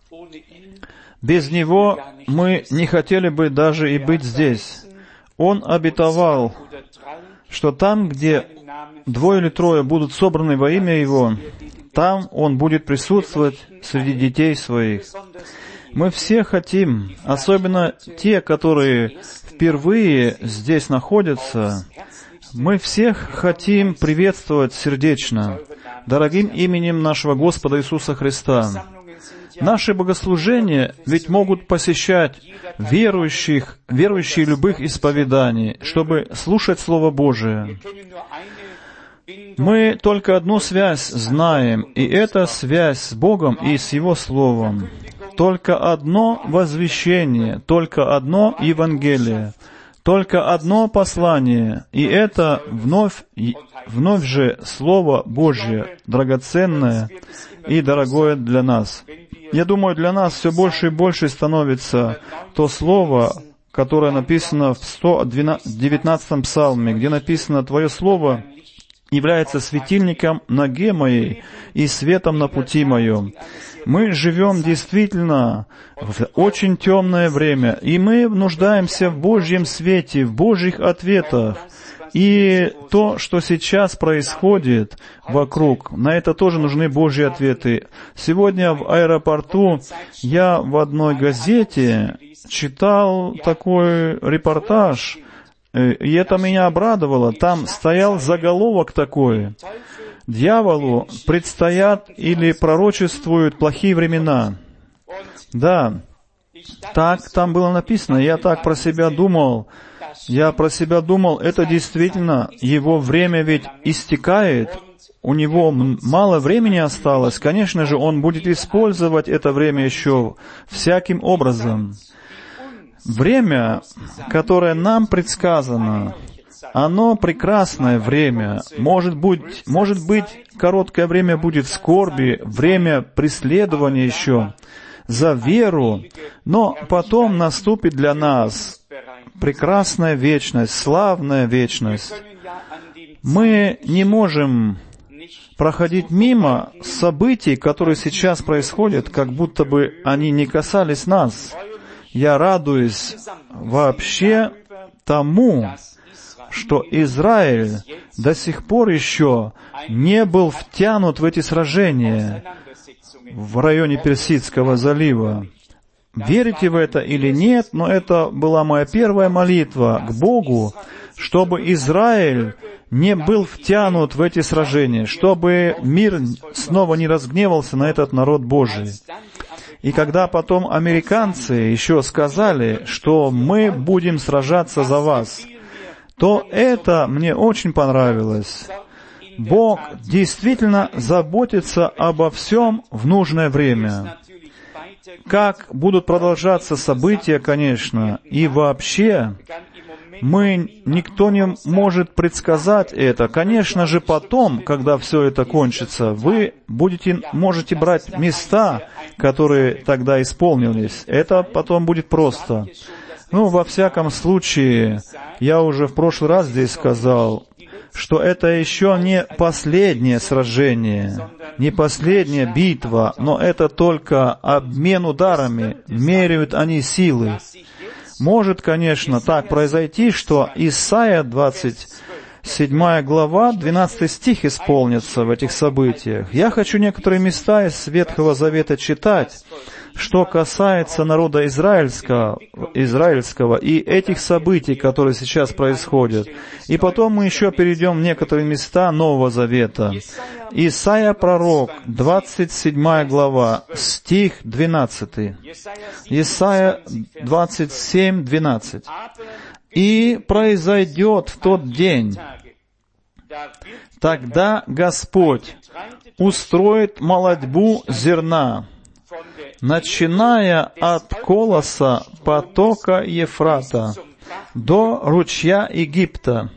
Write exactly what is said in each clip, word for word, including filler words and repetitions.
Без Него мы не хотели бы даже и быть здесь. Он обетовал, что там, где двое или трое будут собраны во имя Его, там Он будет присутствовать среди детей Своих. Мы все хотим, особенно те, которые впервые здесь находятся, мы всех хотим приветствовать сердечно, дорогим именем нашего Господа Иисуса Христа. Наши богослужения ведь могут посещать верующих, верующие любых исповеданий, чтобы слушать Слово Божие. Мы только одну связь знаем, и это связь с Богом и с Его Словом. Только одно возвещение, только одно Евангелие, только одно послание, и это вновь, вновь же Слово Божье, драгоценное и дорогое для нас. Я думаю, для нас все больше и больше становится то Слово, которое написано в сто девятнадцатом псалме, где написано «Твое Слово является светильником ноге моей и светом на пути моем». Мы живем действительно в очень темное время, и мы нуждаемся в Божьем свете, в Божьих ответах. И то, что сейчас происходит вокруг, на это тоже нужны Божьи ответы. Сегодня в аэропорту я в одной газете читал такой репортаж, и это меня обрадовало. Там стоял заголовок такой: «Дьяволу предстоят или пророчествуют плохие времена». Да, так там было написано. Я так про себя думал. Я про себя думал, это действительно, его время ведь истекает, у него мало времени осталось. Конечно же, он будет использовать это время еще всяким образом. Время, которое нам предсказано, оно прекрасное время. Может быть, может быть, короткое время будет скорби, время преследования еще за веру, но потом наступит для нас прекрасная вечность, славная вечность. Мы не можем проходить мимо событий, которые сейчас происходят, как будто бы они не касались нас. Я радуюсь вообще тому, что Израиль до сих пор еще не был втянут в эти сражения в районе Персидского залива. Верите в это или нет, но это была моя первая молитва к Богу, чтобы Израиль не был втянут в эти сражения, чтобы мир снова не разгневался на этот народ Божий. И когда потом американцы еще сказали, что мы будем сражаться за вас, то это мне очень понравилось. Бог действительно заботится обо всем в нужное время. Как будут продолжаться события, конечно, и вообще мы, никто не может предсказать это. Конечно же, потом, когда все это кончится, вы будете, можете брать места, которые тогда исполнились. Это потом будет просто. Ну, во всяком случае, я уже в прошлый раз здесь сказал, что это еще не последнее сражение, не последняя битва, но это только обмен ударами, меряют они силы. Может, конечно, так произойти, что Исайя двадцать седьмая глава, двенадцатый стих исполнится в этих событиях. Я хочу некоторые места из Ветхого Завета читать, что касается народа израильского, израильского и этих событий, которые сейчас происходят. И потом мы еще перейдем в некоторые места Нового Завета. Исайя пророк, двадцать седьмая глава, стих двенадцатый. Исайя двадцать семь, двенадцать. «И произойдет в тот день, тогда Господь устроит молодьбу зерна, начиная от колоса потока Ефрата до ручья Египта».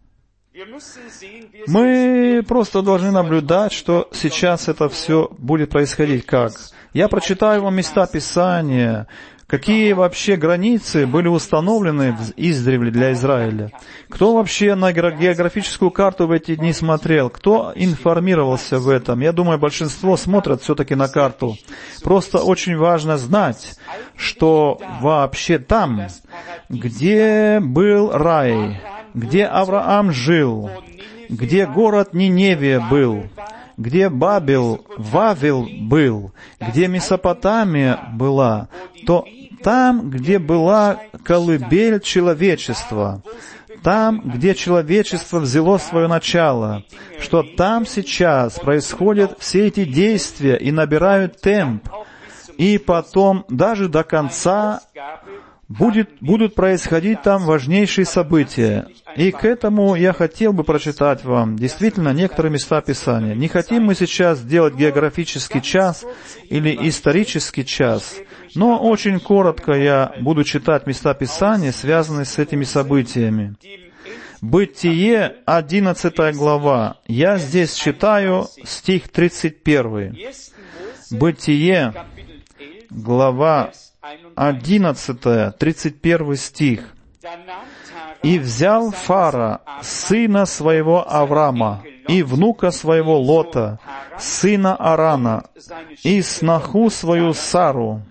Мы просто должны наблюдать, что сейчас это все будет происходить как. Я прочитаю вам места Писания, Какие вообще границы были установлены издревле для Израиля? Кто вообще на географическую карту в эти дни смотрел? Кто информировался в этом? Я думаю, большинство смотрят все-таки на карту. Просто очень важно знать, что вообще там, где был рай, где Авраам жил, где город Ниневия был, где Бабел, Вавил был, где Месопотамия была, то там, где была колыбель человечества, там, где человечество взяло свое начало, что там сейчас происходят все эти действия и набирают темп, и потом даже до конца будет, будут происходить там важнейшие события. И к этому я хотел бы прочитать вам действительно некоторые места Писания. Не хотим мы сейчас делать географический час или исторический час, но очень коротко я буду читать места Писания, связанные с этими событиями. Бытие, одиннадцатая глава. Я здесь читаю стих тридцать первый. Бытие, глава одиннадцатая, тридцать первый стих. «И взял Фара, сына своего Аврама, и внука своего Лота, сына Арана, и сноху свою Сару,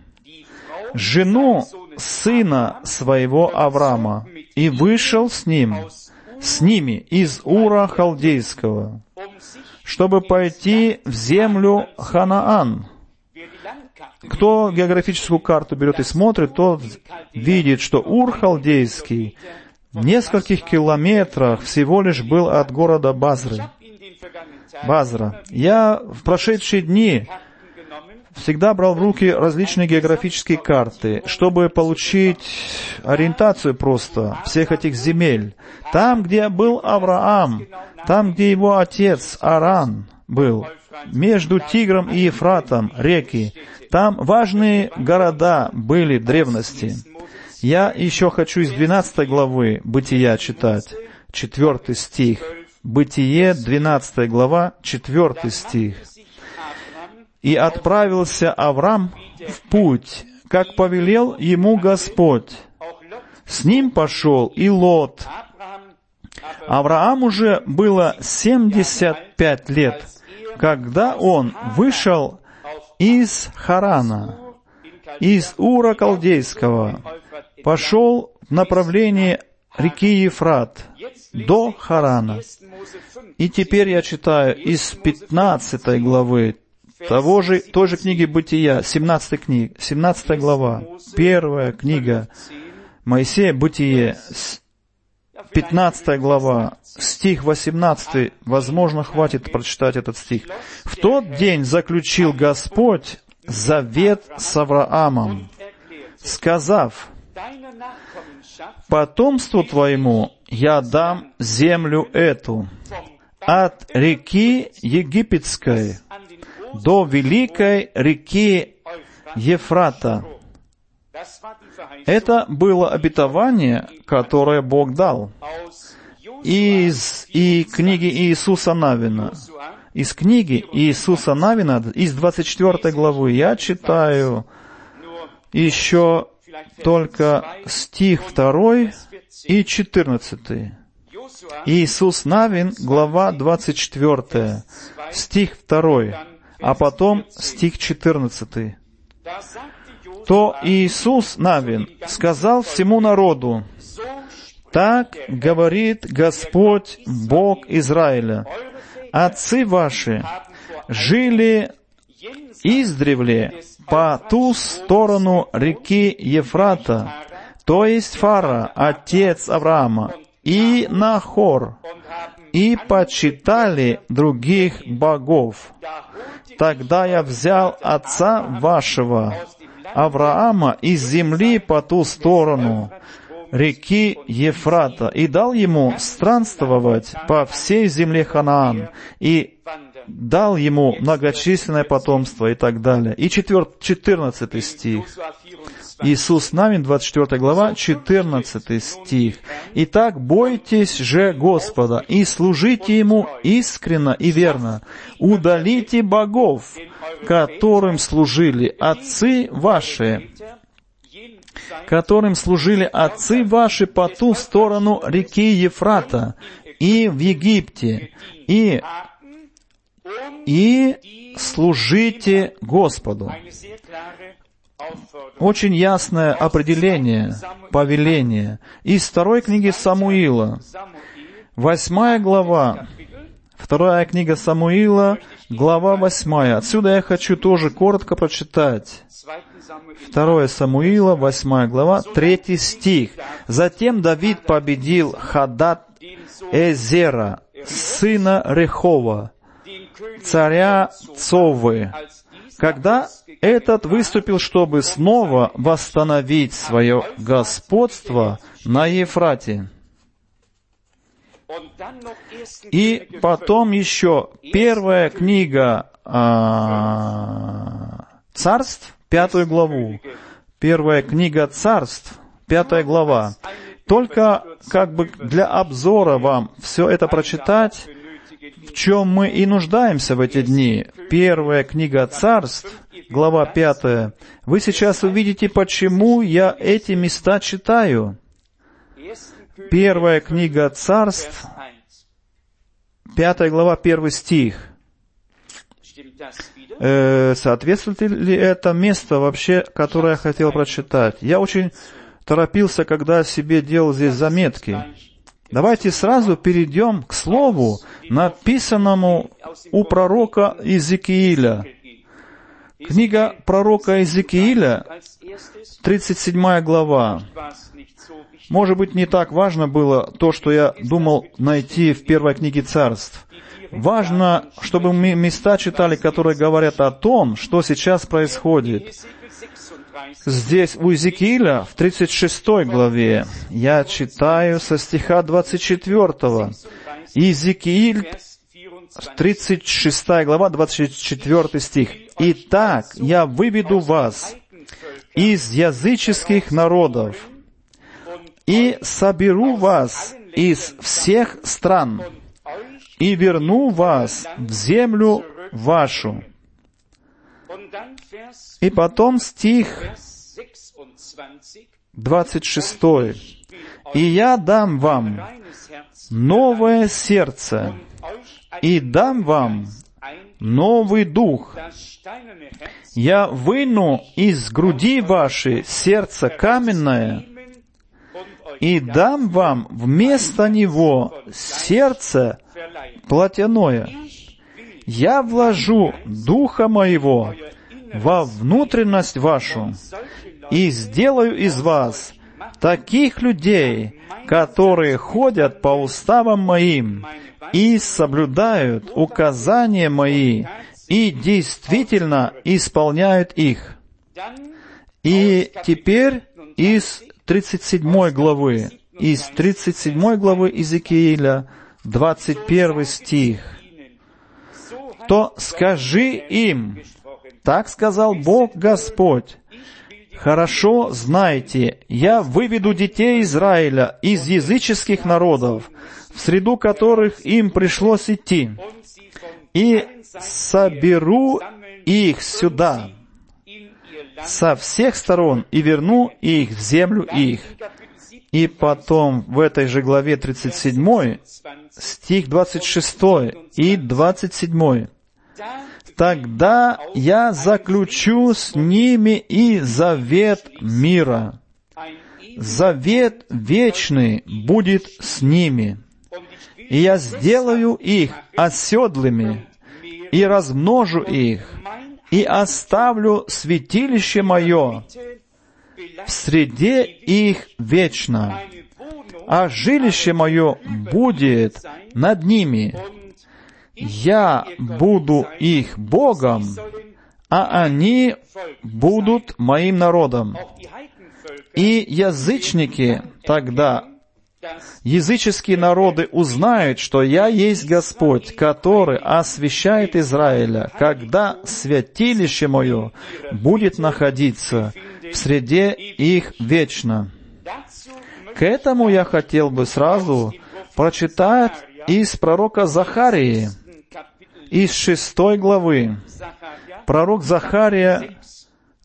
жену сына своего Аврама, и вышел с ним, с ними из Ура Халдейского, чтобы пойти в землю Ханаан». Кто географическую карту берет и смотрит, тот видит, что Ур Халдейский в нескольких километрах всего лишь был от города Базры. Базра. Я в прошедшие дни всегда брал в руки различные географические карты, чтобы получить ориентацию просто всех этих земель. Там, где был Авраам, там, где его отец Аран был, между Тигром и Ефратом реки, там важные города были в древности. Я еще хочу из двенадцатой главы Бытия читать, четвертый стих. Бытие, двенадцатая глава, четвертый стих. «И отправился Аврам в путь, как повелел ему Господь. С ним пошел и Лот. Аврааму же было семьдесят пять лет, когда он вышел из Харана, из Ура Халдейского, пошел в направлении реки Ефрат до Харана». И теперь я читаю из пятнадцатой главы того же, той же книги Бытия, семнадцатой книги, семнадцатая глава, первая книга Моисея, Бытие, пятнадцатая глава, стих восемнадцатый, возможно, хватит прочитать этот стих. «В тот день заключил Господь завет с Авраамом, сказав: потомству твоему я дам землю эту, от реки Египетской до великой реки Ефрата». Это было обетование, которое Бог дал. Из и книги Иисуса Навина. Из книги Иисуса Навина, из двадцать четвёртой главы, я читаю еще только стих второй и четырнадцатый. Иисус Навин, глава двадцать четвёртая, стих второй, а потом стих четырнадцатый. «То Иисус Навин сказал всему народу: так говорит Господь, Бог Израиля: отцы ваши жили издревле по ту сторону реки Ефрата, то есть Фара, отец Авраама, и Нахор, и почитали других богов. Тогда я взял отца вашего, Авраама, из земли по ту сторону реки Ефрата, и дал ему странствовать по всей земле Ханаан, и дал ему многочисленное потомство, и так далее». И четырнадцатый стих. Иисус Навин, двадцать четвёртая глава, четырнадцатый стих. «Итак, бойтесь же Господа, и служите Ему искренно и верно. Удалите богов, которым служили отцы ваши, которым служили отцы ваши по ту сторону реки Ефрата, и в Египте, и, и служите Господу». Очень ясное определение, повеление. Из второй книги Самуила, восьмая глава, вторая книга Самуила, глава восьмая. Отсюда я хочу тоже коротко прочитать. Второе Самуила, восьмая глава, третий стих. «Затем Давид победил Хадад-Эзера, сына Рехова, царя Цовы, когда этот выступил, чтобы снова восстановить свое господство на Ефрате». И потом еще первая книга а, Царств, пятую главу. Первая книга Царств, пятая глава. Только как бы для обзора вам все это прочитать, в чем мы и нуждаемся в эти дни. Первая книга Царств, глава пятая. Вы сейчас увидите, почему я эти места читаю. Первая книга Царств, пятая глава, первый стих. Э, соответствует ли это место вообще, которое я хотел прочитать? Я очень торопился, когда себе делал здесь заметки. Давайте сразу перейдем к слову, написанному у пророка Иезекииля. Книга пророка Иезекииля, тридцать седьмая глава. Может быть, не так важно было то, что я думал найти в первой книге Царств. Важно, чтобы мы места читали, которые говорят о том, что сейчас происходит. Здесь у Иезекииля в тридцать шестой главе я читаю со стиха двадцать четвёртого. Иезекииль, тридцать шестая глава, двадцать четвёртый стих. «Итак, я выведу вас из языческих народов и соберу вас из всех стран и верну вас в землю вашу». И потом стих двадцать шестой. «И я дам вам новое сердце, и дам вам новый дух. Я выну из груди вашей сердце каменное, и дам вам вместо него сердце плотяное. Я вложу духа моего во внутренность вашу и сделаю из вас таких людей, которые ходят по уставам моим и соблюдают указания мои и действительно исполняют их». И теперь из тридцать седьмой главы, из тридцать седьмой главы Иезекииля, двадцать первый стих. «То скажи им, так сказал Бог Господь, хорошо знайте, я выведу детей Израиля из языческих народов, в среду которых им пришлось идти, и соберу их сюда со всех сторон и верну их в землю их». И потом в этой же главе тридцать седьмой, стих двадцать шестой и двадцать седьмой. «Тогда я заключу с ними и завет мира. Завет вечный будет с ними. И я сделаю их оседлыми, и размножу их, и оставлю святилище мое в среде их вечно, а жилище мое будет над ними. Я буду их Богом, а они будут моим народом». И язычники тогда, языческие народы узнают, что я есть Господь, который освящает Израиля, когда святилище мое будет находиться в среде их вечно. К этому я хотел бы сразу прочитать из пророка Захарии, из шестой главы. Пророк Захария,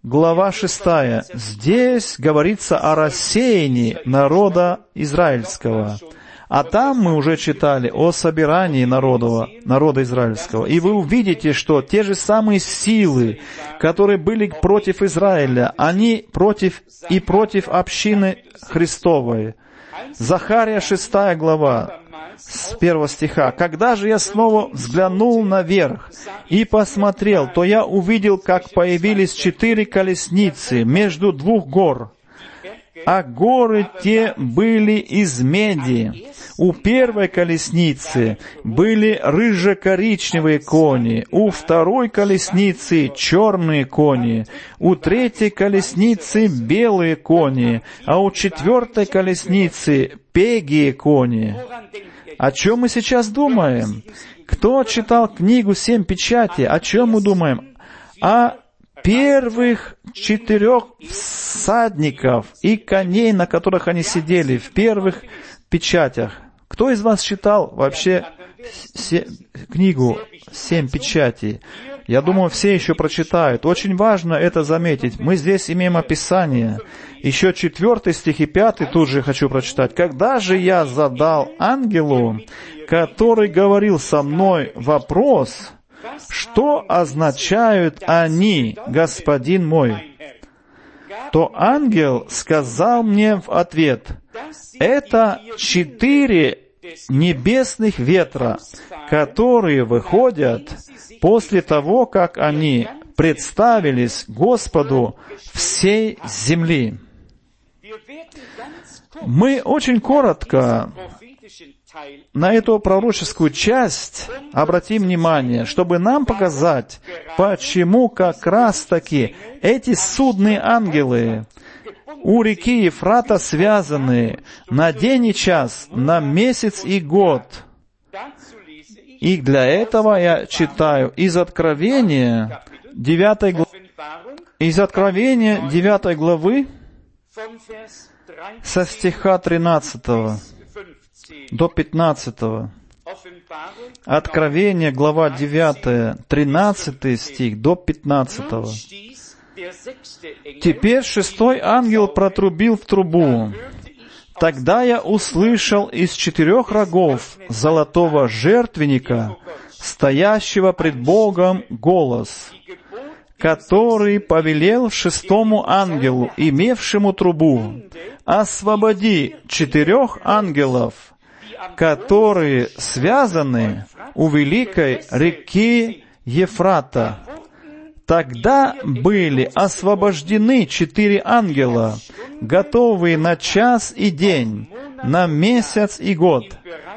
глава шестая. Здесь говорится о рассеянии народа израильского. А там мы уже читали о собирании народа, народа израильского. И вы увидите, что те же самые силы, которые были против Израиля, они против и против общины Христовой. Захария шестая глава, с первого стиха. «Когда же я снова взглянул наверх и посмотрел, то я увидел, как появились четыре колесницы между двух гор, а горы те были из меди. У первой колесницы были рыже-коричневые кони, у второй колесницы черные кони, у третьей колесницы белые кони, а у четвертой колесницы пегие кони». О чем мы сейчас думаем? Кто читал книгу «Семь печатей»? О чем мы думаем? О первых четырех всадников и коней, на которых они сидели, в первых печатях. Кто из вас читал вообще се- книгу «Семь печатей»? Я думаю, все еще прочитают. Очень важно это заметить. Мы здесь имеем описание. Еще четвертый стих и пятый тут же хочу прочитать. «Когда же я задал ангелу, который говорил со мной, вопрос, что означают они, господин мой, то ангел сказал мне в ответ, это четыре небесных ветра, которые выходят после того, как они представились Господу всей земли». Мы очень коротко на эту пророческую часть обратим внимание, чтобы нам показать, почему как раз-таки эти судные ангелы у реки Ефрата связаны на день и час, на месяц и год. И для этого я читаю из Откровения девятой главы, из Откровения девятой главы со стиха тринадцатого до пятнадцатого. Откровение, глава девятая, тринадцатый стих до пятнадцатого. «Теперь шестой ангел протрубил в трубу. Тогда я услышал из четырех рогов золотого жертвенника, стоящего пред Богом, голос, который повелел шестому ангелу, имевшему трубу, освободи четырех ангелов, которые связаны у великой реки Ефрата. Тогда были освобождены четыре ангела, готовые на час и день, на месяц и год,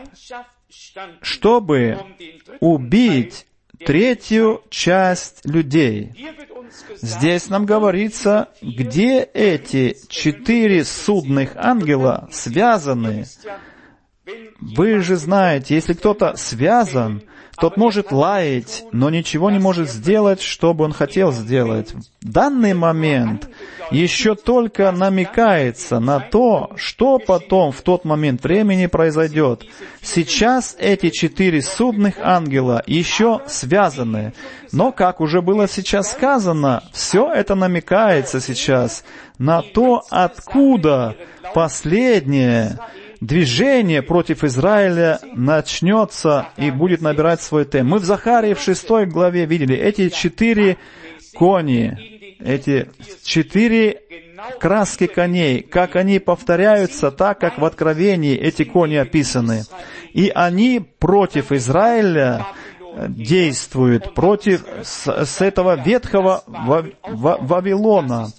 чтобы убить третью часть людей». Здесь нам говорится, где эти четыре судных ангела связаны. Вы же знаете, если кто-то связан, тот может лаять, но ничего не может сделать, что бы он хотел сделать. В данный момент еще только намекается на то, что потом в тот момент времени произойдет. Сейчас эти четыре судных ангела еще связаны. Но, как уже было сейчас сказано, все это намекается сейчас на то, откуда последнее движение против Израиля начнется и будет набирать свой темп. Мы в Захарии в шестой главе видели эти четыре кони, эти четыре краски коней, как они повторяются, так как в Откровении эти кони описаны. И они против Израиля действуют, против с, с этого ветхого Вавилона,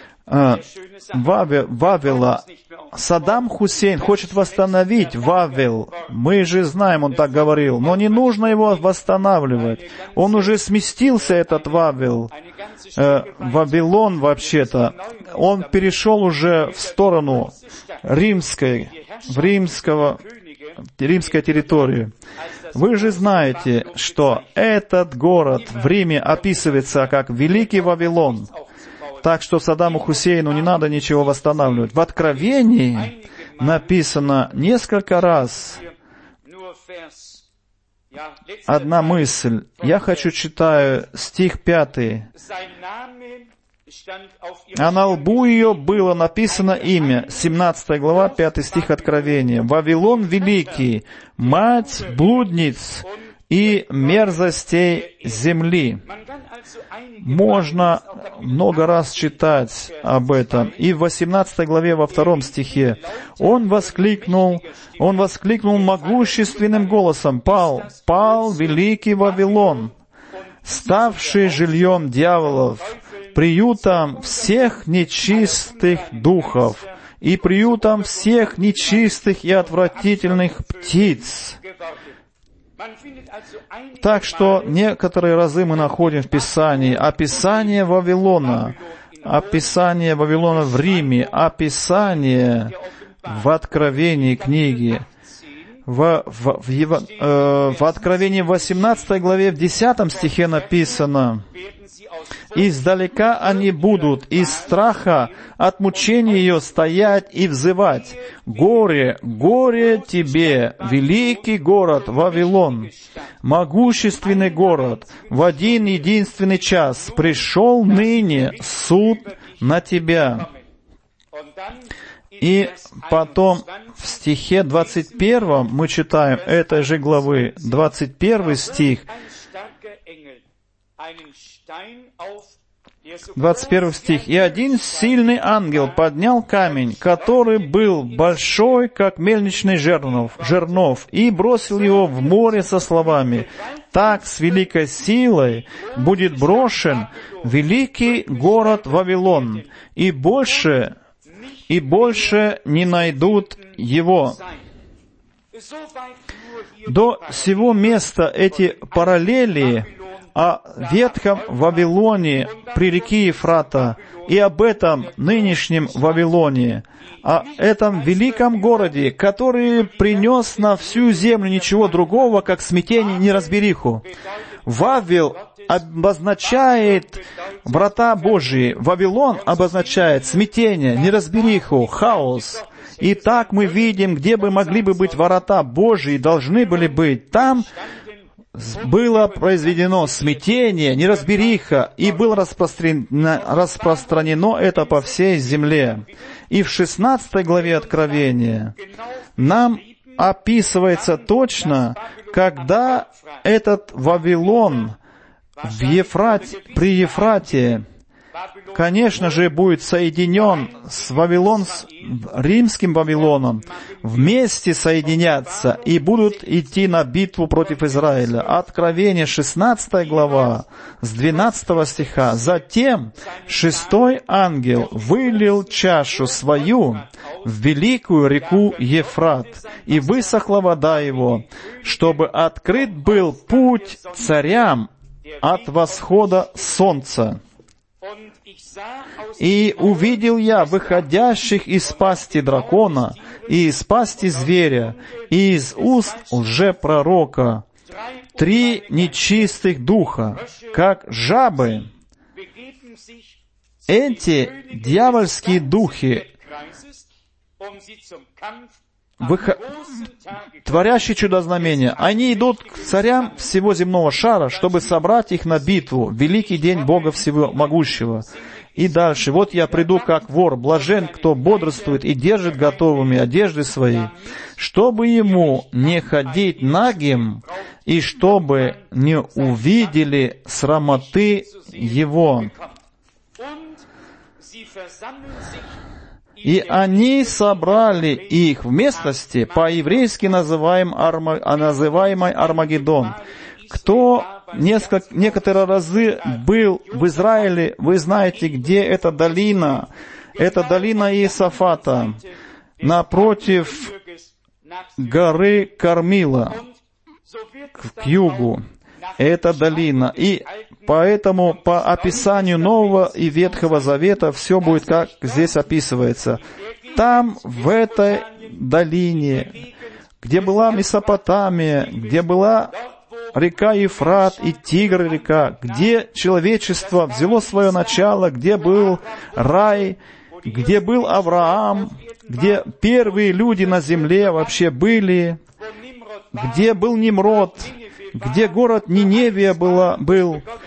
Вавила. Саддам Хусейн хочет восстановить Вавил. Мы же знаем, он так говорил, но не нужно его восстанавливать. Он уже сместился, этот Вавил. Э, Вавилон, вообще-то, он перешел уже в сторону римской, в римского, римской территории. Вы же знаете, что этот город в Риме описывается как Великий Вавилон. Так что Саддаму Хусейну не надо ничего восстанавливать. В Откровении написано несколько раз одна мысль. Я хочу читаю стих пятый. а на лбу ее было написано имя. семнадцатая глава, пятый стих Откровения. «Вавилон великий, мать блудниц и мерзостей земли». Можно много раз читать об этом. И в восемнадцатой главе, во втором стихе, он воскликнул, он воскликнул могущественным голосом: «Пал, пал великий Вавилон, ставший жильем дьяволов, приютом всех нечистых духов и приютом всех нечистых и отвратительных птиц». Так что некоторые разы мы находим в Писании описание Вавилона, описание Вавилона в Риме, описание в Откровении книги. В, в, в, в, э, в Откровении в восемнадцатой главе, в десятом стихе написано: «Издалека они будут из страха от мучения ее стоять и взывать: горе, горе тебе, великий город Вавилон, могущественный город, в один единственный час пришел ныне суд на тебя». И потом в стихе двадцать первом мы читаем этой же главы, двадцать первый стих, двадцать первый стих. «И один сильный ангел поднял камень, который был большой, как мельничный жернов, жернов, и бросил его в море со словами: так с великой силой будет брошен великий город Вавилон, и больше, и больше не найдут его». До сего места эти параллели о ветхом Вавилоне при реке Ефрата и об этом нынешнем Вавилоне, о этом великом городе, который принес на всю землю ничего другого, как смятение и неразбериху. Вавил обозначает врата Божьи, Вавилон обозначает смятение, неразбериху, хаос. И так мы видим, где бы могли бы быть врата Божьи, должны были быть. Там было произведено смятение, неразбериха, и было распространено, распространено это по всей земле. И в шестнадцатой главе Откровения нам описывается точно, когда этот Вавилон в Ефрате, при Ефрате, конечно же, будет соединен с Вавилон, с римским Вавилоном, вместе соединятся и будут идти на битву против Израиля. Откровение, шестнадцатая глава, с двенадцатого стиха. «Затем шестой ангел вылил чашу свою в великую реку Ефрат, и высохла вода его, чтобы открыт был путь царям от восхода солнца. И увидел я выходящих из пасти дракона, и из пасти зверя, и из уст лжепророка, три нечистых духа, как жабы. Эти дьявольские духи, Выход... творящие чудо-знамения, они идут к царям всего земного шара, чтобы собрать их на битву, в великий день Бога Всемогущего. И дальше: «Вот я приду, как вор, блажен, кто бодрствует и держит готовыми одежды свои, чтобы ему не ходить нагим, и чтобы не увидели срамоты его». И они собрали их в местности, по-еврейски называем Арма, называемой Армагеддон. Кто несколько, некоторые разы был в Израиле, вы знаете, где эта долина. Это долина Иосафата, напротив горы Кармила, к югу. Это долина. И поэтому по описанию Нового и Ветхого Завета все будет, как здесь описывается. Там, в этой долине, где была Месопотамия, где была река Ефрат и Тигр река, где человечество взяло свое начало, где был рай, где был Авраам, где первые люди на земле вообще были, где был Нимрод, где город Ниневия была, был,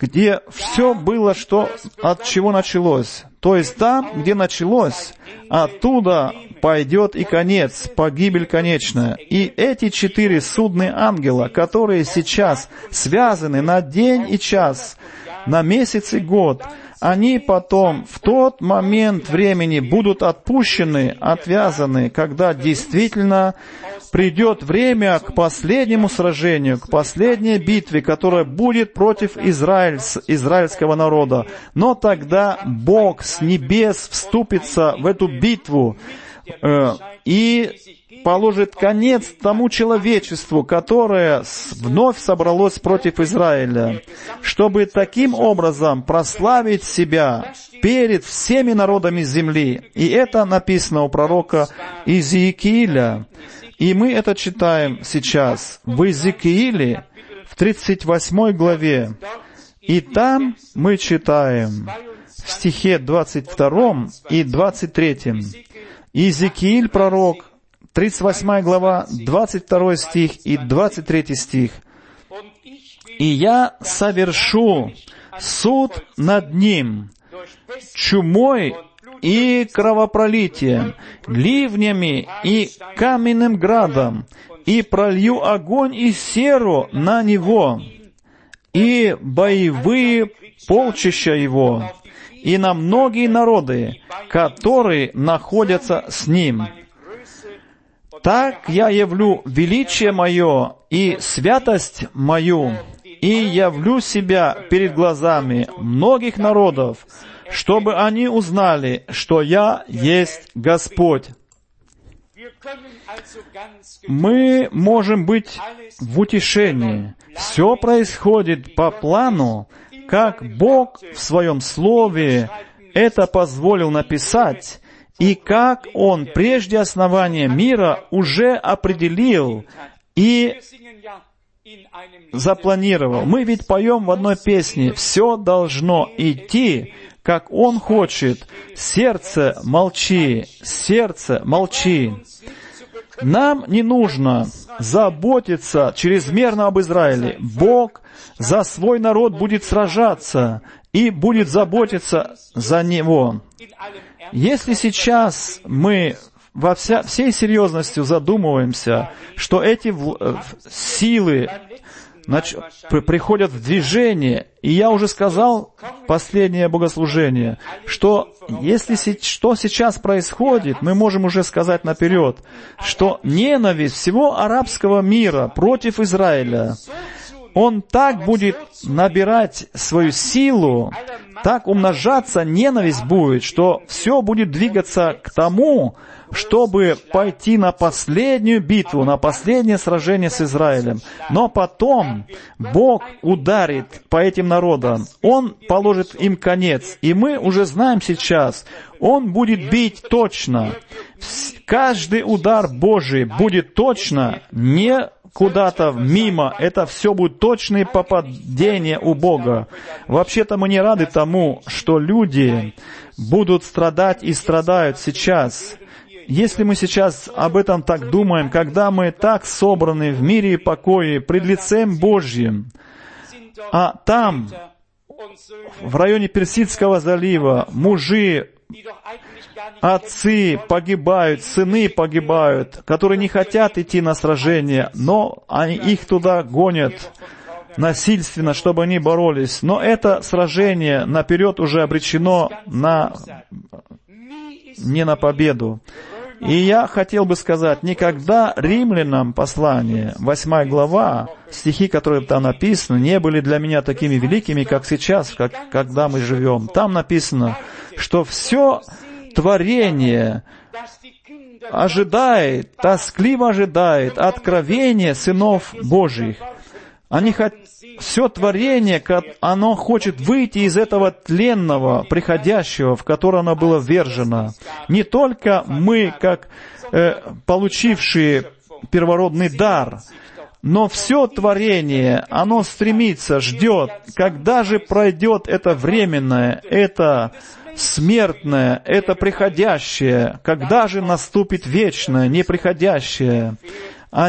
где все было, что, от чего началось. То есть там, где началось, оттуда пойдет и конец, погибель конечная. И эти четыре судные ангела, которые сейчас связаны на день и час, на месяц и год, они потом в тот момент времени будут отпущены, отвязаны, когда действительно придет время к последнему сражению, к последней битве, которая будет против Израиль, израильского народа. Но тогда Бог с небес вступится в эту битву э, и положит конец тому человечеству, которое вновь собралось против Израиля, чтобы таким образом прославить себя перед всеми народами земли. И это написано у пророка Иезекииля. И мы это читаем сейчас в Иезекииле, в тридцать восьмой главе. И там мы читаем в стихе двадцать втором и двадцать третьем. Иезекииль, пророк, тридцать восьмая глава, двадцать второй стих и двадцать третий стих. «И я совершу суд над ним чумой и кровопролитием, ливнями и каменным градом, и пролью огонь и серу на него, и боевые полчища его, и на многие народы, которые находятся с ним. Так я явлю величие мое и святость мою, и явлю себя перед глазами многих народов, чтобы они узнали, что я есть Господь». Мы можем быть в утешении. Все происходит по плану, как Бог в Своем Слове это позволил написать, и как Он прежде основания мира уже определил и запланировал. Мы ведь поем в одной песне: «Все должно идти, как Он хочет. Сердце, молчи, сердце, молчи». Нам не нужно заботиться чрезмерно об Израиле. Бог за свой народ будет сражаться и будет заботиться за него. Если сейчас мы во вся, всей серьезностью задумываемся, что эти в, силы нач, при, приходят в движение, и я уже сказал последнее богослужение, что если что сейчас происходит, мы можем уже сказать наперед, что ненависть всего арабского мира против Израиля, он так будет набирать свою силу, так умножаться ненависть будет, что все будет двигаться к тому, чтобы пойти на последнюю битву, на последнее сражение с Израилем. Но потом Бог ударит по этим народам, Он положит им конец. И мы уже знаем сейчас, Он будет бить точно. Каждый удар Божий будет точно, не куда-то мимо. Это все будут точные попадения у Бога. Вообще-то мы не рады тому, что люди будут страдать и страдают сейчас. Если мы сейчас об этом так думаем, когда мы так собраны в мире и покое пред лицем Божьим, а там, в районе Персидского залива, мужи, отцы погибают, сыны погибают, которые не хотят идти на сражение, но они их туда гонят насильственно, чтобы они боролись. Но это сражение наперед уже обречено на, не на победу. И я хотел бы сказать, никогда Римлянам послание, восьмая глава, стихи, которые там написаны, не были для меня такими великими, как сейчас, как, когда мы живем. Там написано, что все творение ожидает, тоскливо ожидает откровения сынов Божьих. Они хотят, все творение, оно хочет выйти из этого тленного, приходящего, в которое оно было ввержено. Не только мы, как э, получившие первородный дар, но все творение, оно стремится, ждет, когда же пройдет это временное, это смертное, это приходящее, когда же наступит вечное, неприходящее. А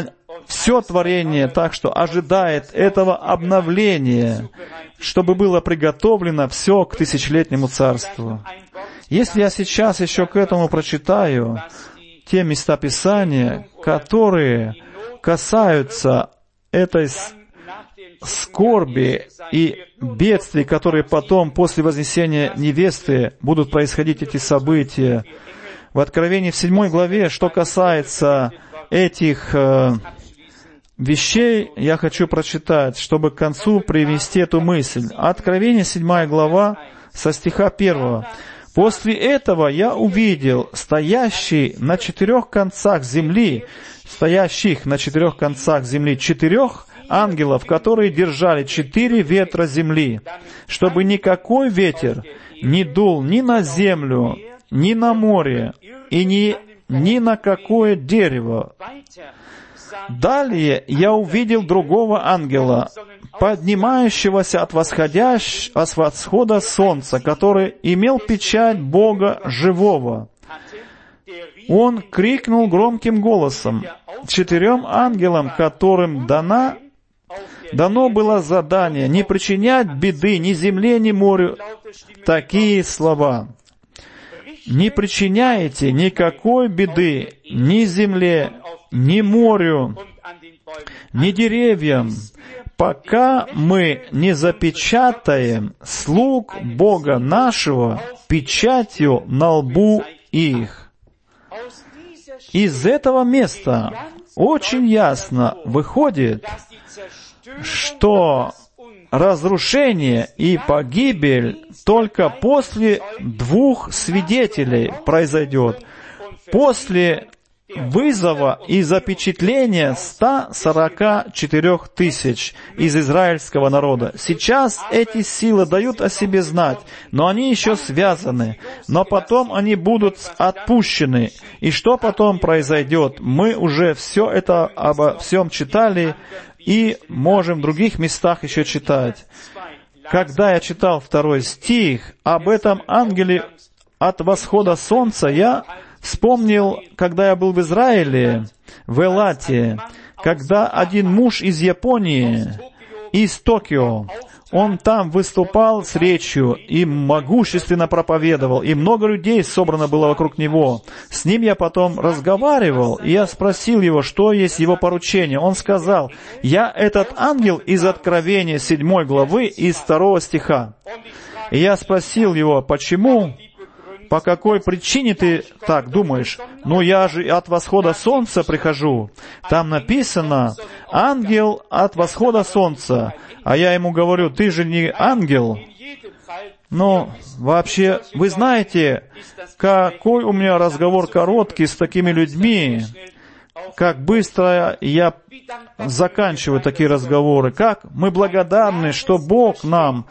все творение так, что ожидает этого обновления, чтобы было приготовлено все к тысячелетнему царству. Если я сейчас еще к этому прочитаю те места Писания, которые касаются этой скорби и бедствий, которые потом, после вознесения невесты, будут происходить эти события. В Откровении в седьмой главе, что касается этих э, вещей, я хочу прочитать, чтобы к концу привести эту мысль. Откровение седьмая глава, со стиха первого. «После этого я увидел стоящий на четырех концах земли, стоящих на четырех концах земли четырех ангелов, которые держали четыре ветра земли, чтобы никакой ветер не дул ни на землю, ни на море, и ни, ни на какое дерево. Далее я увидел другого ангела, поднимающегося от, восходящ... от восхода солнца, который имел печать Бога живого. Он крикнул громким голосом четырем ангелам, которым дана, дано было задание не причинять беды ни земле, ни морю, такие слова. Не причиняете никакой беды ни земле, ни морю, ни деревьям, пока мы не запечатаем слуг Бога нашего печатью на лбу их». Из этого места очень ясно выходит, что разрушение и погибель только после двух свидетелей произойдет. После вызова и запечатления ста сорока четырёх тысяч из израильского народа. Сейчас эти силы дают о себе знать, но они еще связаны. Но потом они будут отпущены. И что потом произойдет? Мы уже все это обо всем читали и можем в других местах еще читать. Когда я читал второй стих об этом ангеле от восхода солнца, я вспомнил, когда я был в Израиле, в Элате, когда один муж из Японии, из Токио, он там выступал с речью и могущественно проповедовал, и много людей собрано было вокруг него. С ним я потом разговаривал, и я спросил его, что есть его поручение. Он сказал: «Я этот ангел из Откровения седьмой главы, из второго стиха». И я спросил его, почему? По какой причине ты так думаешь? Ну, я же от восхода солнца прихожу. Там написано «ангел от восхода солнца». А я ему говорю: ты же не ангел. Ну, вообще, вы знаете, какой у меня разговор короткий с такими людьми, как быстро я заканчиваю такие разговоры, как мы благодарны, что Бог нам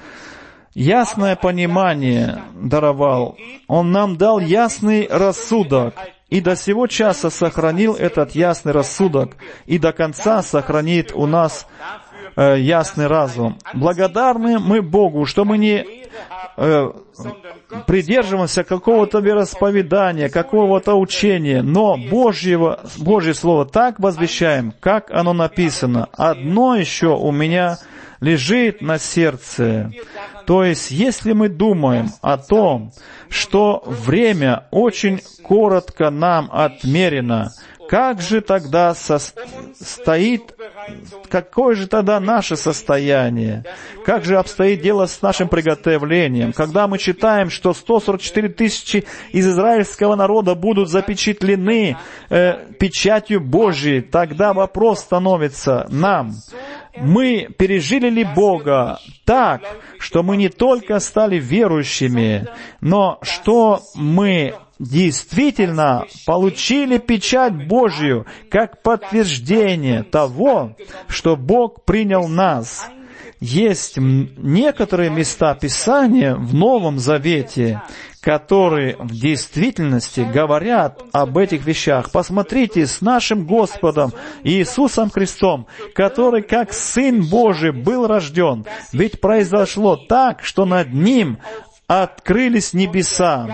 ясное понимание даровал. Он нам дал ясный рассудок, и до сего часа сохранил этот ясный рассудок, и до конца сохранит у нас э, ясный разум. Благодарны мы Богу, что мы не э, придерживаемся какого-то вероисповедания, какого-то учения, но Божьего, Божье Слово так возвещаем, как оно написано. Одно еще у меня лежит на сердце. То есть, если мы думаем о том, что время очень коротко нам отмерено, как же тогда со- стоит, какое же тогда наше состояние? Как же обстоит дело с нашим приготовлением? Когда мы читаем, что сто сорок четыре тысячи из израильского народа будут запечатлены э, печатью Божией, тогда вопрос становится нам: мы пережили ли Бога так, что мы не только стали верующими, но что мы действительно получили печать Божью как подтверждение того, что Бог принял нас. Есть некоторые места Писания в Новом Завете, которые в действительности говорят об этих вещах. Посмотрите, с нашим Господом Иисусом Христом, который как Сын Божий был рожден. Ведь произошло так, что над Ним открылись небеса.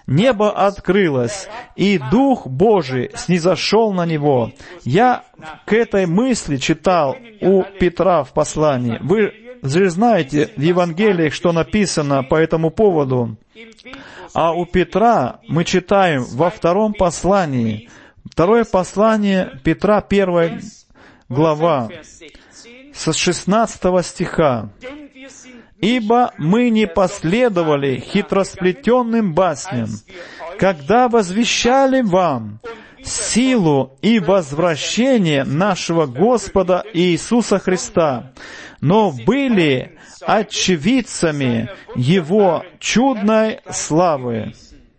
небо открылось, и Дух Божий снизошел на него. Я к этой мысли читал у Петра в послании. Вы же знаете в Евангелиях, что написано по этому поводу. А у Петра мы читаем во втором послании, второе послание Петра, первая глава, со шестнадцатого стиха. «Ибо мы не последовали хитросплетенным басням, когда возвещали вам силу и возвращение нашего Господа Иисуса Христа, но были очевидцами Его чудной славы.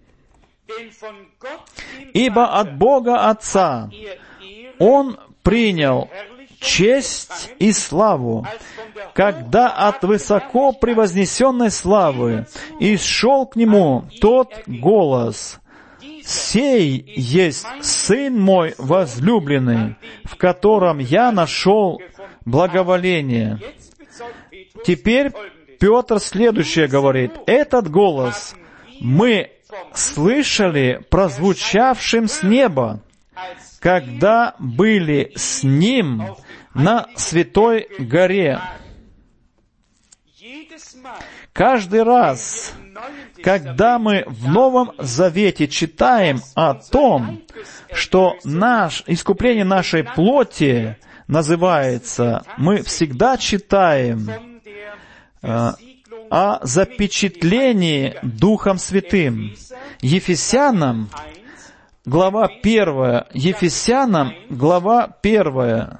Ибо от Бога Отца Он принял честь и славу, когда от высоко превознесенной славы исшел к Нему тот голос: «Сей есть Сын мой возлюбленный, в котором я нашел благоволение». Теперь Петр следующее говорит. Этот голос мы слышали прозвучавшим с неба, когда были с Ним на Святой горе. Каждый раз, когда мы в Новом Завете читаем о том, что наш, искупление нашей плоти называется, мы всегда читаем э, о запечатлении Духом Святым. Ефесянам, глава первая, Ефесянам, глава первая,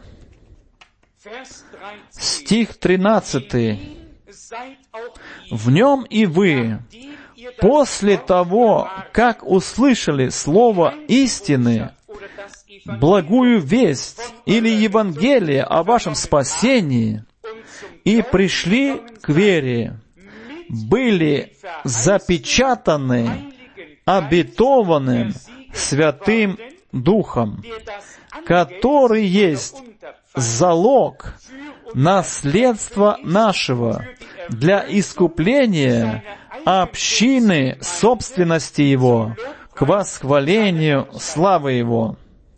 стих тринадцатый. «В нем и вы, после того, как услышали слово истины, благую весть или Евангелие о вашем спасении, и пришли к вере, были запечатаны обетованным Святым Духом, который есть залог наследства нашего для искупления общины собственности Его, к восхвалению славы Его».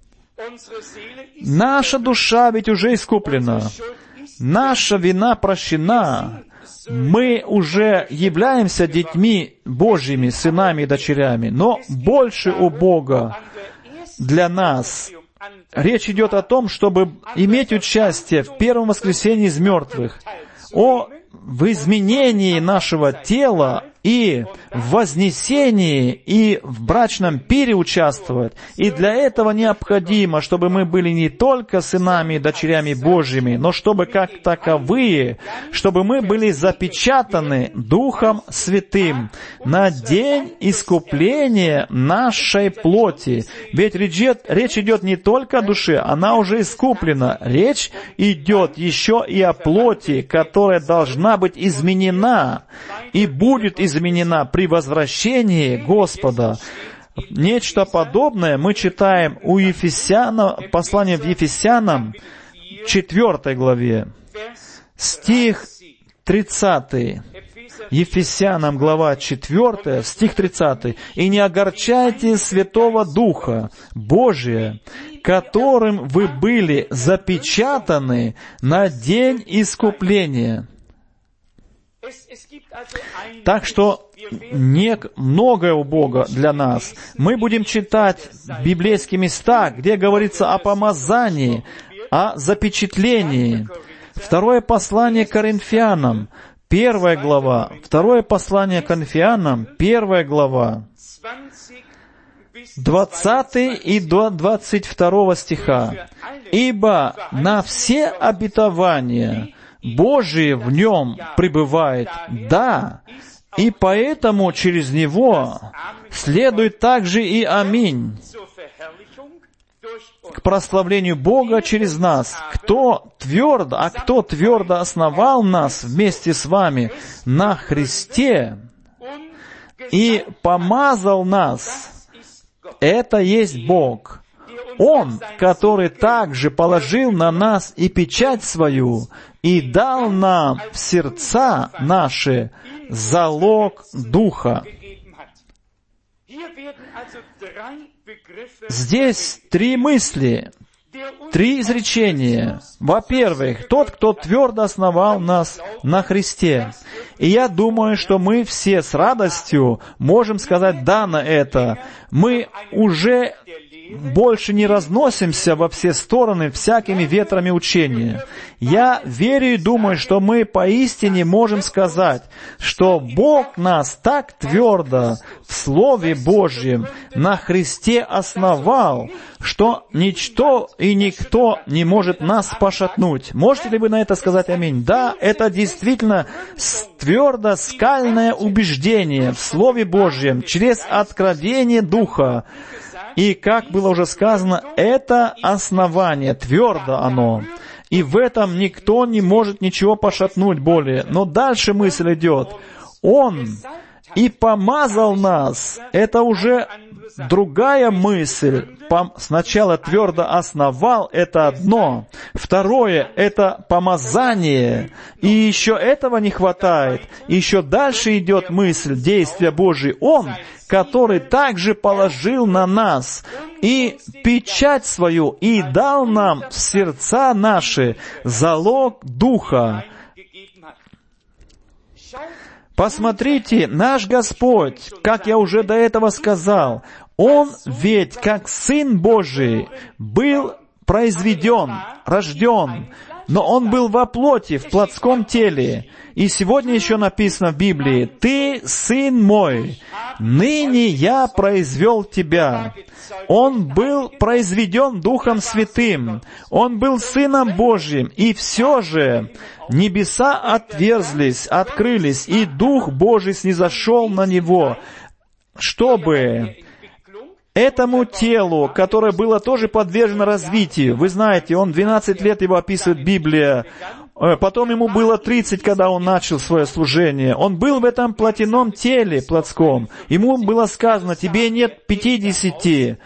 Наша душа ведь уже искуплена, наша вина прощена, мы уже являемся детьми Божьими, сынами и дочерями, но больше у Бога для нас. Речь идет о том, чтобы иметь участие в первом воскресении из мертвых, о в изменении нашего тела и в вознесении, и в брачном пире участвовать. И для этого необходимо, чтобы мы были не только сынами и дочерями Божьими, но чтобы как таковые, чтобы мы были запечатаны Духом Святым на день искупления нашей плоти. Ведь речь идет, речь идет не только о душе, она уже искуплена. Речь идет еще и о плоти, которая должна быть изменена и будет изменена при возвращении Господа. Нечто подобное мы читаем у Ефесяна, послание в Ефесянам, четвёртой главе, стих тридцатый. Ефесянам, глава четвёртая, стих тридцатый. «И не огорчайте Святого Духа Божия, которым вы были запечатаны на день искупления». Так что не многое у Бога для нас. Мы будем читать библейские места, где говорится о помазании, о запечатлении. Второе послание Коринфянам, первая глава. Второе послание Коринфянам, первая глава. двадцатый и до двадцать второго стиха. «Ибо на все обетования Божие в нем пребывает, да, и поэтому через него следует также и аминь, к прославлению Бога через нас, кто твердо, а кто твердо основал нас вместе с вами на Христе и помазал нас, это есть Бог». Он, который также положил на нас и печать свою, и дал нам в сердца наши залог Духа. Здесь три мысли, три изречения. Во-первых, тот, кто твердо основал нас на Христе. И я думаю, что мы все с радостью можем сказать «да» на это. Мы уже больше не разносимся во все стороны всякими ветрами учения. Я верю и думаю, что мы поистине можем сказать, что Бог нас так твердо в Слове Божьем на Христе основал, что ничто и никто не может нас пошатнуть. Можете ли вы на это сказать аминь? Да, это действительно твердо скальное убеждение в Слове Божьем через откровение Духа. И, как было уже сказано, это основание, твердо оно. И в этом никто не может ничего пошатнуть более. Но дальше мысль идет. Он и помазал нас. Это уже другая мысль. Сначала твердо основал, это одно. Второе, это помазание. И еще этого не хватает. И еще дальше идет мысль, действия Божьи. Он, который также положил на нас и печать свою, и дал нам в сердца наши залог Духа. Посмотрите, наш Господь, как я уже до этого сказал, Он ведь, как Сын Божий, был произведен, рожден, но Он был во плоти, в плотском теле. И сегодня еще написано в Библии: «Ты, Сын мой, ныне я произвел тебя». Он был произведен Духом Святым. Он был Сыном Божьим. И все же небеса отверзлись, открылись, и Дух Божий снизошел на Него, чтобы этому телу, которое было тоже подвержено развитию, вы знаете, он двенадцать лет его описывает Библия, потом ему было тридцать, когда он начал свое служение. Он был в этом плотяном теле плотском. Ему было сказано: тебе нет пятидесяти.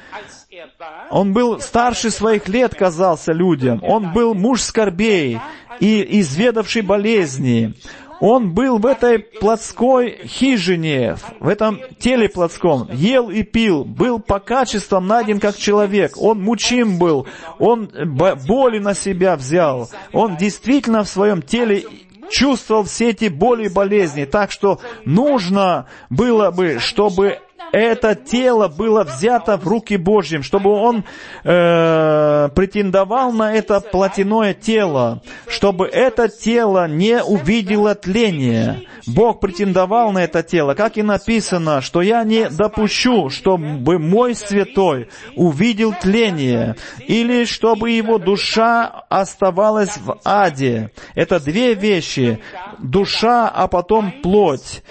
Он был старше своих лет, казался людям. Он был муж скорбей и изведавший болезни. Он был в этой плотской хижине, в этом теле плотском, ел и пил, был по качествам найден как человек, он мучим был, он боли на себя взял, он действительно в своем теле чувствовал все эти боли и болезни, так что нужно было бы, чтобы это тело было взято в руки Божьим, чтобы он э, претендовал на это плотяное тело, чтобы это тело не увидело тления. Бог претендовал на это тело, как и написано, что я не допущу, чтобы мой святой увидел тление, или чтобы его душа оставалась в аде. Это две вещи. Душа, а потом плоть.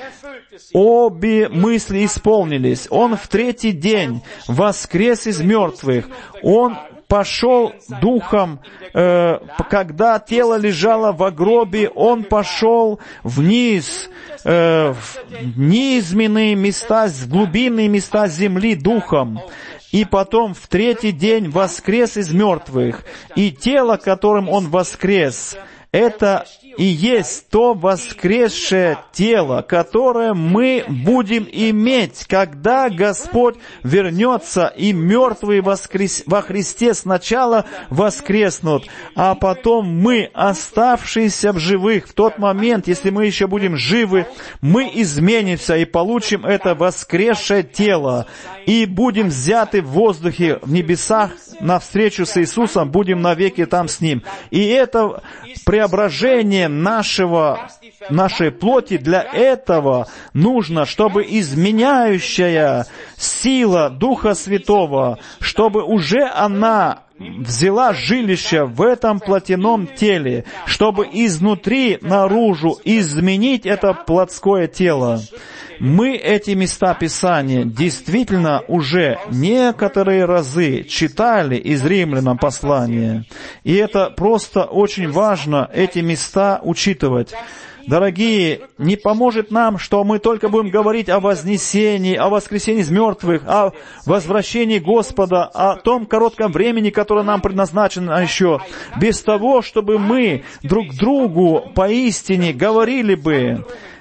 Обе мысли исполнились. Он в третий день воскрес из мертвых. Он пошел духом, э, когда тело лежало в гробе, он пошел вниз, э, в низменные места, в глубинные места земли духом. И потом в третий день воскрес из мертвых. И тело, которым он воскрес, это и есть то воскресшее тело, которое мы будем иметь, когда Господь вернется, и мертвые воскрес... во Христе сначала воскреснут, а потом мы, оставшиеся в живых, в тот момент, если мы еще будем живы, мы изменимся и получим это воскресшее тело, и будем взяты в воздухе, в небесах, навстречу с Иисусом, будем навеки там с Ним. И это преображение нашего, нашей плоти, для этого нужно, чтобы изменяющая сила Духа Святого, чтобы уже она взяла жилище в этом плотяном теле, чтобы изнутри наружу изменить это плотское тело. Мы эти места Писания действительно уже некоторые разы читали из Римлянам послания. И это просто очень важно, эти места учитывать. Дорогие, не поможет нам, что мы только будем говорить о вознесении, о воскресении из мертвых, о возвращении Господа, о том коротком времени, которое нам предназначено еще, без того, чтобы мы друг другу поистине говорили бы,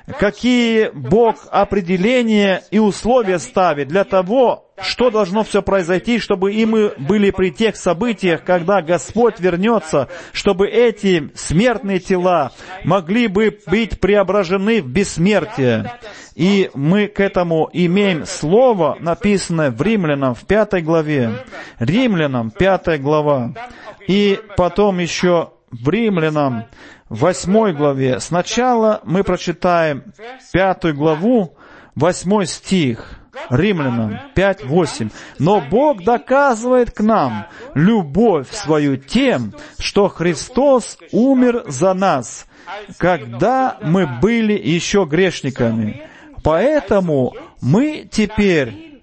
какие Бог определения и условия ставит для того, что должно все произойти, чтобы и мы были при тех событиях, когда Господь вернется, чтобы эти смертные тела могли бы быть преображены в бессмертие. И мы к этому имеем слово, написанное в Римлянам в пятой главе. Римлянам пятая глава. И потом еще в Римлянам в восьмой главе. Сначала мы прочитаем пятую главу, восьмой стих. Римлянам пять восемь. «Но Бог доказывает к нам любовь свою тем, что Христос умер за нас, когда мы были еще грешниками. Поэтому мы теперь,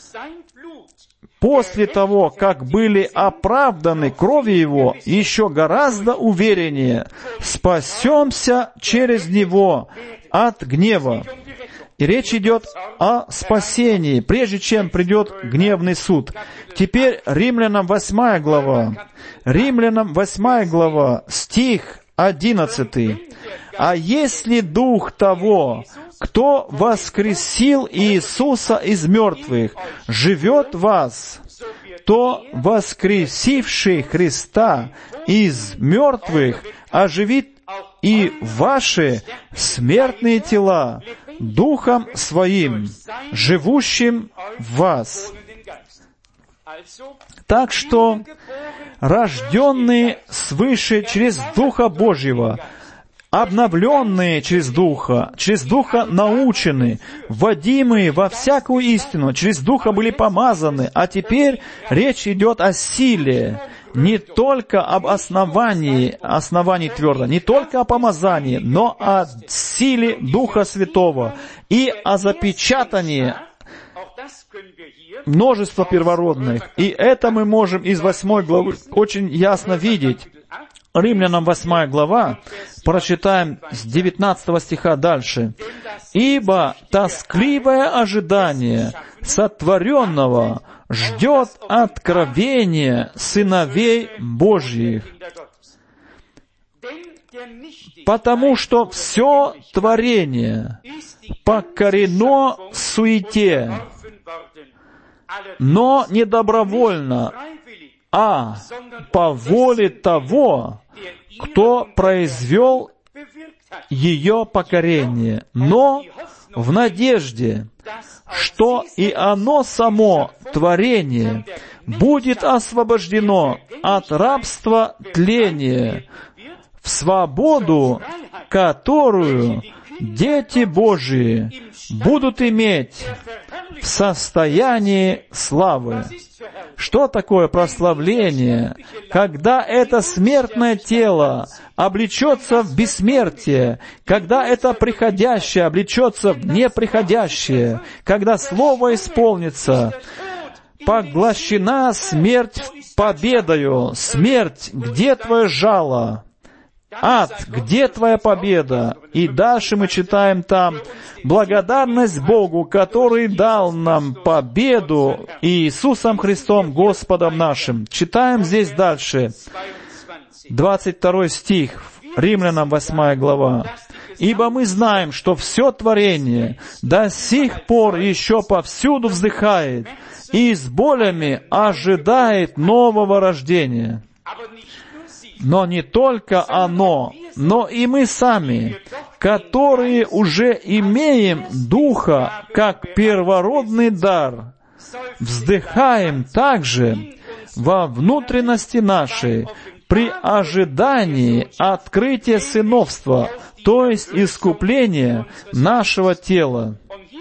после того, как были оправданы кровью Его, еще гораздо увереннее спасемся через Него от гнева». И речь идет о спасении, прежде чем придет гневный суд. Теперь Римлянам восьмая глава. Римлянам восьмая глава, стих одиннадцатый. «А если Дух того, кто воскресил Иисуса из мертвых, живет в вас, то воскресивший Христа из мертвых оживит и ваши смертные тела Духом Своим, живущим в вас». Так что рожденные свыше через Духа Божьего, обновленные через Духа, через Духа научены, вводимые во всякую истину, через Духа были помазаны, а теперь речь идет о силе, не только об основании, основании твердо, не только о помазании, но о силе Духа Святого и о запечатании множества первородных. И это мы можем из восьмой главы очень ясно видеть. Римлянам восьмая глава, прочитаем с девятнадцатого стиха дальше. «Ибо тоскливое ожидание сотворенного ждет откровения сыновей Божьих, потому что все творение покорено суете, но не добровольно, а по воле того, кто произвел ее покорение, но в надежде, что и оно само, творение, будет освобождено от рабства тления в свободу, которую дети Божии будут иметь в состоянии славы». Что такое прославление? Когда это смертное тело облечется в бессмертие, когда это приходящее облечется в неприходящее, когда Слово исполнится, поглощена смерть победою. Смерть, где твое жало? Ад, где твоя победа? И дальше мы читаем там: благодарность Богу, который дал нам победу Иисусом Христом, Господом нашим. Читаем здесь дальше. двадцать второй стих, Римлянам восьмая глава. «Ибо мы знаем, что все творение до сих пор еще повсюду вздыхает и с болями ожидает нового рождения». Но не только оно, но и мы сами, которые уже имеем Духа как первородный дар, вздыхаем также во внутренности нашей при ожидании открытия сыновства, то есть искупления нашего тела.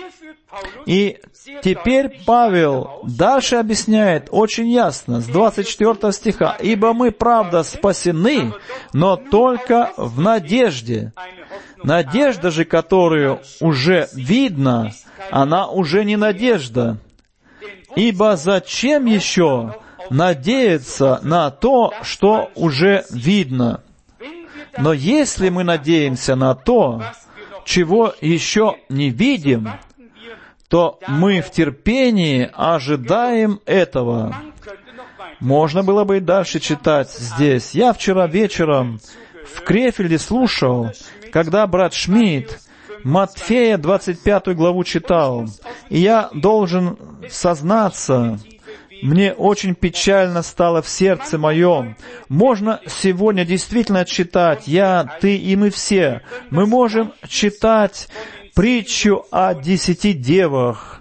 И теперь Павел дальше объясняет очень ясно, с двадцать четвёртого стиха: «Ибо мы, правда, спасены, но только в надежде. Надежда же, которую уже видно, она уже не надежда. Ибо зачем еще надеяться на то, что уже видно? Но если мы надеемся на то, чего еще не видим, то мы в терпении ожидаем этого». Можно было бы и дальше читать здесь. Я вчера вечером в Крефельде слушал, когда брат Шмидт Матфея двадцать пятую главу читал, и я должен сознаться, мне очень печально стало в сердце моем. Можно сегодня действительно читать, я, ты и мы все, мы можем читать притчу о десяти девах.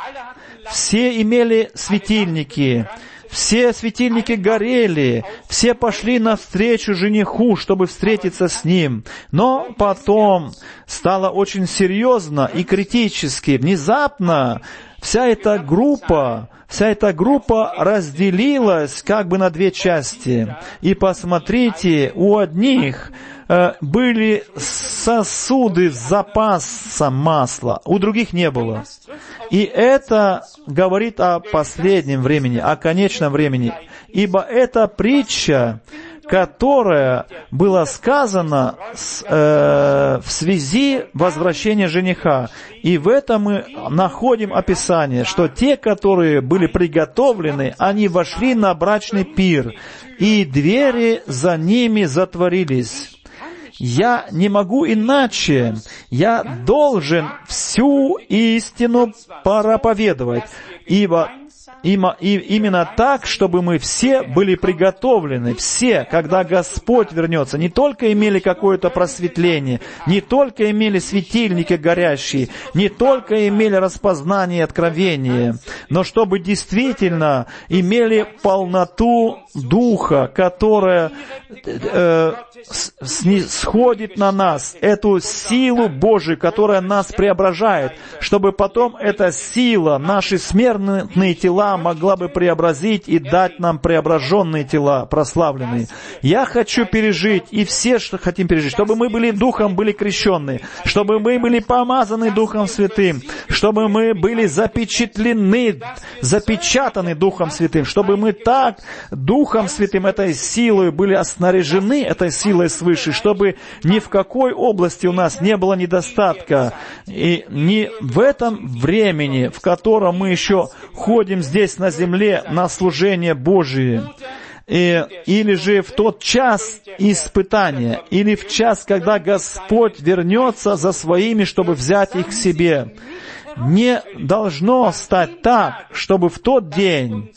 Все имели светильники, все светильники горели, все пошли навстречу жениху, чтобы встретиться с ним. Но потом стало очень серьезно и критически. Внезапно вся эта группа, вся эта группа разделилась как бы на две части. И посмотрите, у одних э, были сосуды с запасом масла, у других не было. И это говорит о последнем времени, о конечном времени. Ибо это притча, которая была сказана с, э, в связи возвращения жениха. И в этом мы находим описание, что те, которые были приготовлены, они вошли на брачный пир, и двери за ними затворились. Я не могу иначе. Я должен всю истину проповедовать, ибо Има, и, именно так, чтобы мы все были приготовлены, все, когда Господь вернется, не только имели какое-то просветление, не только имели светильники горящие, не только имели распознание и откровение, но чтобы действительно имели полноту Духа, которая э, сходит на нас, эту силу Божию, которая нас преображает, чтобы потом эта сила, наши смертные тела могла бы преобразить и дать нам преображенные тела, прославленные. Я хочу пережить, и все, что хотим пережить, чтобы мы были Духом, были крещенные, чтобы мы были помазаны Духом Святым, чтобы мы были запечатлены, запечатаны Духом Святым, чтобы мы так Духом Святым, этой силой были оснаряжены, этой силой свыше, чтобы ни в какой области у нас не было недостатка. И не в этом времени, в котором мы еще ходим здесь на земле на служение Божие, и, или же в тот час испытания, или в час, когда Господь вернется за своими, чтобы взять их к себе. Не должно стать так, чтобы в тот день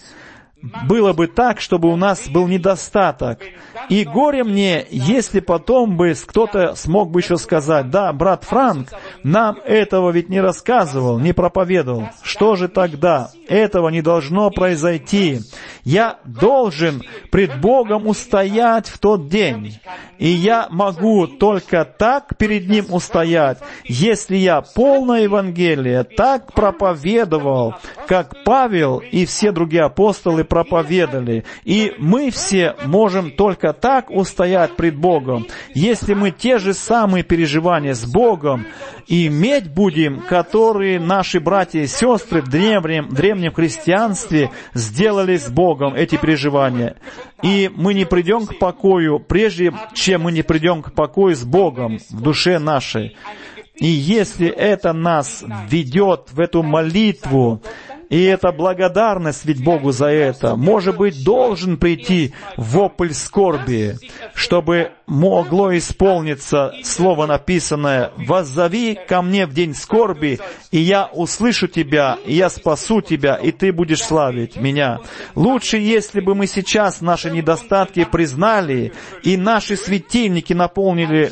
было бы так, чтобы у нас был недостаток. И горе мне, если потом бы кто-то смог бы еще сказать, да, брат Франк нам этого ведь не рассказывал, не проповедовал. Что же тогда? Этого не должно произойти. Я должен пред Богом устоять в тот день. И я могу только так перед Ним устоять, если я полное Евангелие так проповедовал, как Павел и все другие апостолы проповедовали. И мы все можем только так устоять пред Богом, если мы те же самые переживания с Богом иметь будем, которые наши братья и сестры в древнем, древнем христианстве сделали с Богом, эти переживания. И мы не придем к покою, прежде чем мы не придем к покою с Богом в душе нашей. И если это нас ведет в эту молитву, и эта благодарность ведь Богу за это, может быть, должен прийти вопль скорби, чтобы могло исполниться слово написанное: «Воззови ко мне в день скорби, и я услышу тебя, и я спасу тебя, и ты будешь славить меня». Лучше, если бы мы сейчас наши недостатки признали, и наши светильники наполнили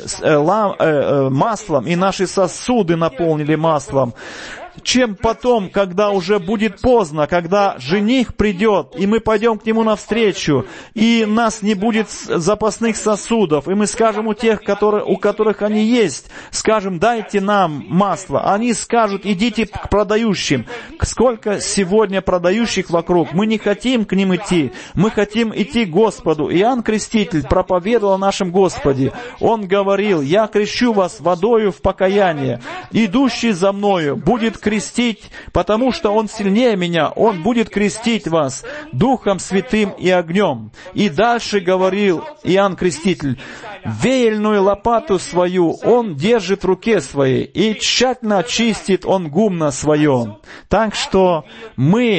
маслом, и наши сосуды наполнили маслом, чем потом, когда уже будет поздно, когда жених придет, и мы пойдем к нему навстречу, и у нас не будет запасных сосудов, и мы скажем у тех, которые, у которых они есть, скажем: дайте нам масло. Они скажут: идите к продающим. Сколько сегодня продающих вокруг. Мы не хотим к ним идти, мы хотим идти к Господу. Иоанн Креститель проповедовал о нашем Господе. Он говорил: я крещу вас водою в покаяние. Идущий за мною будет крестить, потому что Он сильнее меня, Он будет крестить вас Духом Святым и огнем. И дальше говорил Иоанн Креститель: веяльную лопату свою Он держит в руке своей, и тщательно очистит Он гумно свое. Так что мы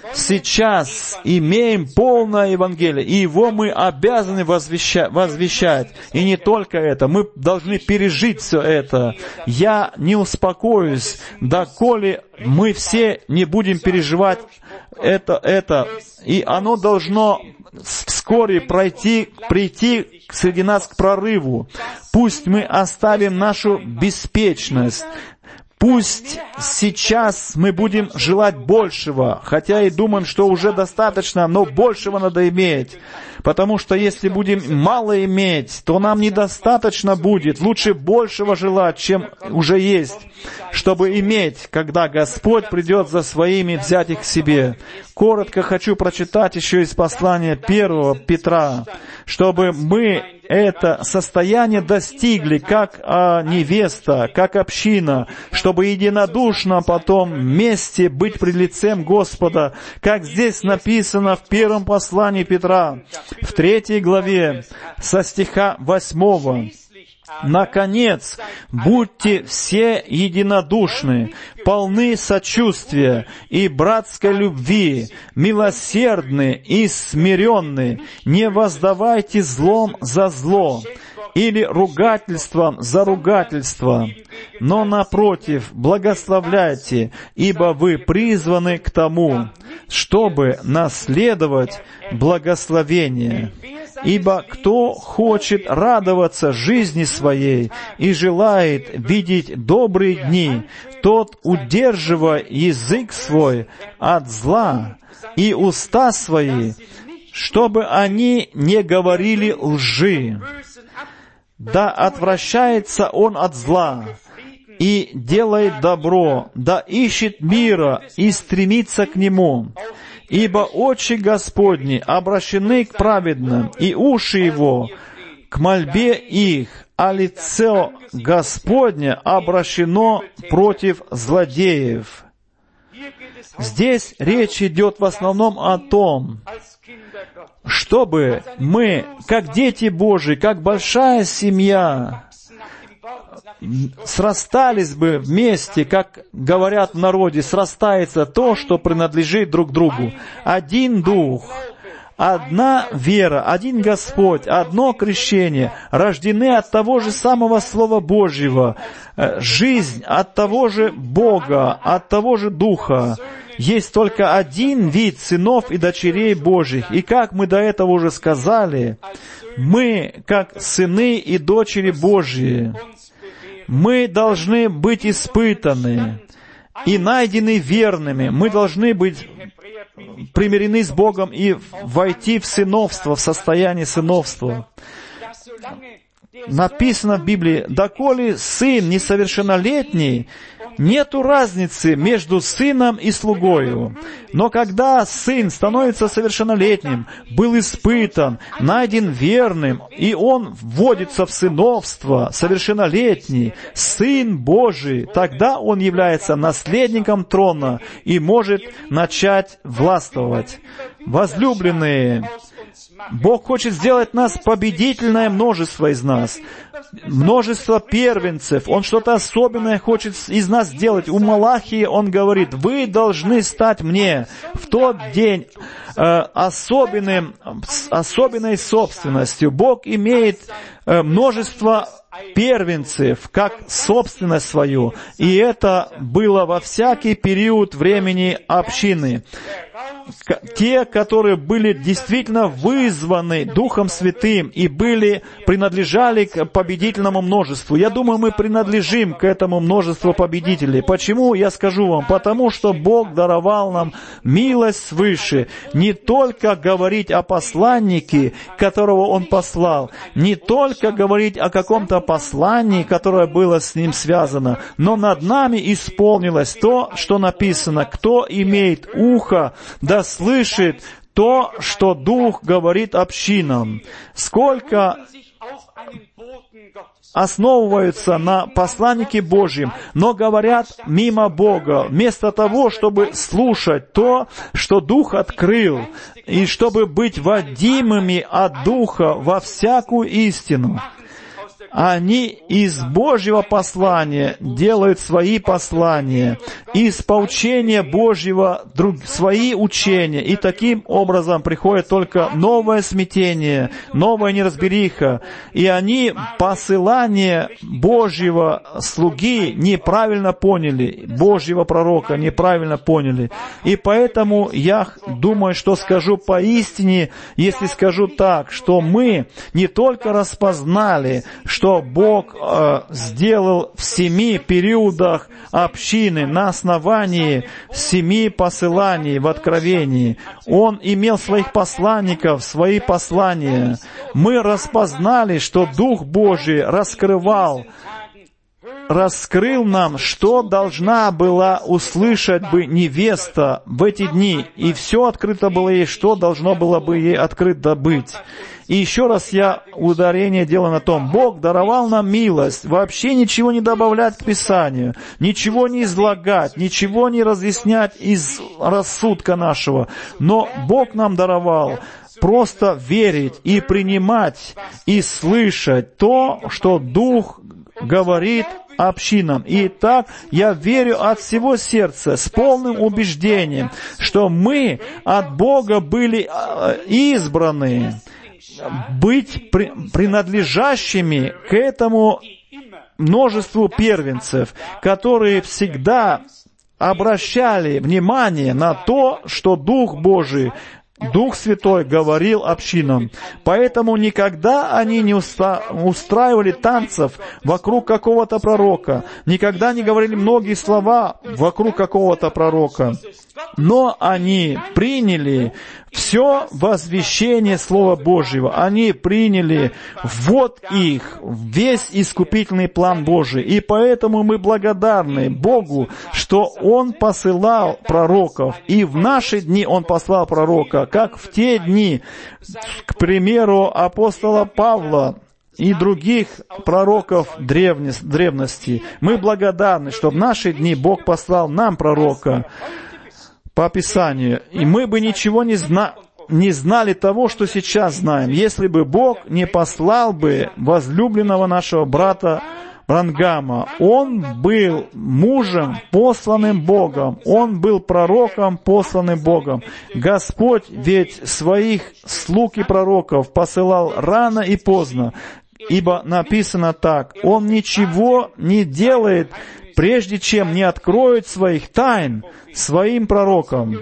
сейчас имеем полное Евангелие, и его мы обязаны возвещать, возвещать. И не только это, мы должны пережить все это. Я не успокоюсь, доколе мы все не будем переживать это, это. И оно должно вскоре пройти, прийти среди нас к прорыву. Пусть мы оставим нашу беспечность. Пусть сейчас мы будем желать большего, хотя и думаем, что уже достаточно, но большего надо иметь. Потому что если будем мало иметь, то нам недостаточно будет. Лучше большего желать, чем уже есть, чтобы иметь, когда Господь придет за своими, взять их к себе. Коротко хочу прочитать еще из послания первого Петра, чтобы мы это состояние достигли, как а, невеста, как община, чтобы единодушно потом вместе быть пред лицем Господа, как здесь написано в первом послании Петра, в третьей главе, со стиха восьмого. «Наконец, будьте все единодушны, полны сочувствия и братской любви, милосердны и смиренны, не воздавайте злом за зло или ругательством за ругательство, но, напротив, благословляйте, ибо вы призваны к тому, чтобы наследовать благословение. Ибо кто хочет радоваться жизни своей и желает видеть добрые дни, тот, удерживая язык свой от зла и уста свои, чтобы они не говорили лжи. Да отвращается он от зла и делает добро, да ищет мира и стремится к нему. Ибо очи Господни обращены к праведным, и уши Его к мольбе их, а лицо Господне обращено против злодеев». Здесь речь идет в основном о том, чтобы мы, как дети Божии, как большая семья, срастались бы вместе, как говорят в народе, срастается то, что принадлежит друг другу. Один Дух, одна вера, один Господь, одно крещение, рождены от того же самого Слова Божьего, жизнь от того же Бога, от того же Духа. Есть только один вид сынов и дочерей Божьих. И как мы до этого уже сказали, мы, как сыны и дочери Божьи, мы должны быть испытаны и найдены верными. Мы должны быть примирены с Богом и войти в сыновство, в состояние сыновства. Написано в Библии: «Доколе сын несовершеннолетний, нету разницы между сыном и слугою. Но когда сын становится совершеннолетним, был испытан, найден верным, и он вводится в сыновство, совершеннолетний, сын Божий, тогда он является наследником трона и может начать властвовать». Возлюбленные, Бог хочет сделать нас победительное множество из нас, множество первенцев. Он что-то особенное хочет из нас сделать. У Малахии он говорит: «Вы должны стать мне в тот день э, особенным, особенной собственностью». Бог имеет э, множество первенцев, как собственность свою. И это было во всякий период времени общины. Те, которые были действительно вызваны Духом Святым и были, принадлежали к победительному множеству. Я думаю, мы принадлежим к этому множеству победителей. Почему? Я скажу вам. Потому что Бог даровал нам милость свыше. Не только говорить о посланнике, которого Он послал, не только говорить о каком-то послании, которое было с Ним связано, но над нами исполнилось то, что написано: «Кто имеет ухо, да слышит то, что Дух говорит общинам». Сколько основываются на посланнике Божьем, но говорят мимо Бога, вместо того, чтобы слушать то, что Дух открыл, и чтобы быть водимыми от Духа во всякую истину. Они из Божьего послания делают свои послания, из поучения Божьего друг, свои учения, и таким образом приходит только новое смятение, новая неразбериха, и они посылание Божьего слуги неправильно поняли, Божьего пророка неправильно поняли. И поэтому я думаю, что скажу поистине, если скажу так, что мы не только распознали, что что Бог э, сделал в семи периодах общины на основании семи посыланий в Откровении. Он имел своих посланников, свои послания. Мы распознали, что Дух Божий раскрывал, раскрыл нам, что должна была услышать бы невеста в эти дни. И все открыто было ей, что должно было бы ей открыто быть. И еще раз я ударение делаю на том, Бог даровал нам милость, вообще ничего не добавлять к Писанию, ничего не излагать, ничего не разъяснять из рассудка нашего. Но Бог нам даровал просто верить и принимать, и слышать то, что Дух говорит общинам. И так я верю от всего сердца, с полным убеждением, что мы от Бога были избраны, быть при, принадлежащими к этому множеству первенцев, которые всегда обращали внимание на то, что Дух Божий, Дух Святой говорил общинам. Поэтому никогда они не уста- устраивали танцев вокруг какого-то пророка, никогда не говорили многие слова вокруг какого-то пророка. Но они приняли все возвещение Слова Божьего. Они приняли вот их, весь искупительный план Божий. И поэтому мы благодарны Богу, что Он посылал пророков. И в наши дни Он послал пророка, как в те дни, к примеру, апостола Павла и других пророков древности. Мы благодарны, что в наши дни Бог послал нам пророка по Писанию, и мы бы ничего не, зна... не знали того, что сейчас знаем, если бы Бог не послал бы возлюбленного нашего брата Бранхама. Он был мужем, посланным Богом. Он был пророком, посланным Богом. Господь ведь своих слуг и пророков посылал рано и поздно, ибо написано так: Он ничего не делает, прежде чем не откроет своих тайн своим пророкам.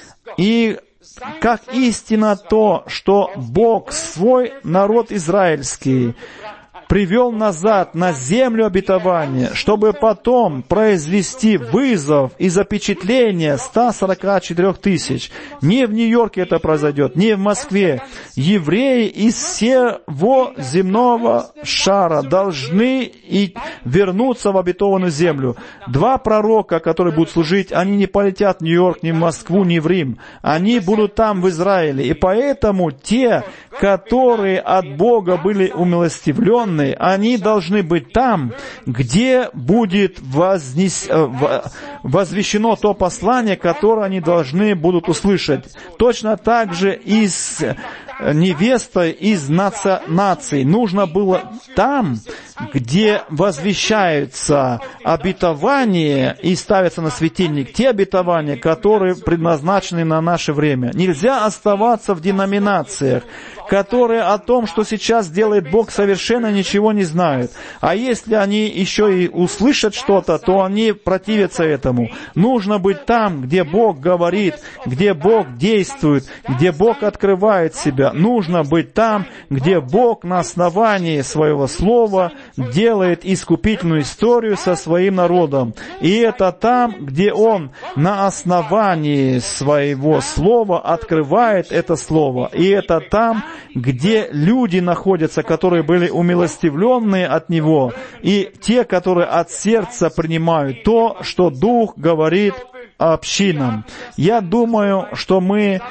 И как истина то, что Бог свой народ израильский привел назад на землю обетования, чтобы потом произвести вызов и запечатление ста сорока четырёх тысяч. Не в Нью-Йорке это произойдет, не в Москве. Евреи из всего земного шара должны и вернуться в обетованную землю. Два пророка, которые будут служить, они не полетят в Нью-Йорк, ни в Москву, ни в Рим. Они будут там, в Израиле. И поэтому те, которые от Бога были умилостивлены, они должны быть там, где будет вознес... возвещено то послание, которое они должны будут услышать. Точно так же и с невестой из наци... наций нужно было там, где возвещаются обетования и ставятся на светильник те обетования, которые предназначены на наше время. Нельзя оставаться в деноминациях, которые о том, что сейчас делает Бог, совершенно ничего не знают. А если они еще и услышат что-то, то они противятся этому. Нужно быть там, где Бог говорит, где Бог действует, где Бог открывает себя. Нужно быть там, где Бог на основании своего слова делает искупительную историю со своим народом. И это там, где Он на основании своего слова открывает это слово. И это там, где люди находятся, которые были умилостивленные от Него, и те, которые от сердца принимают то, что Дух говорит общинам. Я думаю, что мы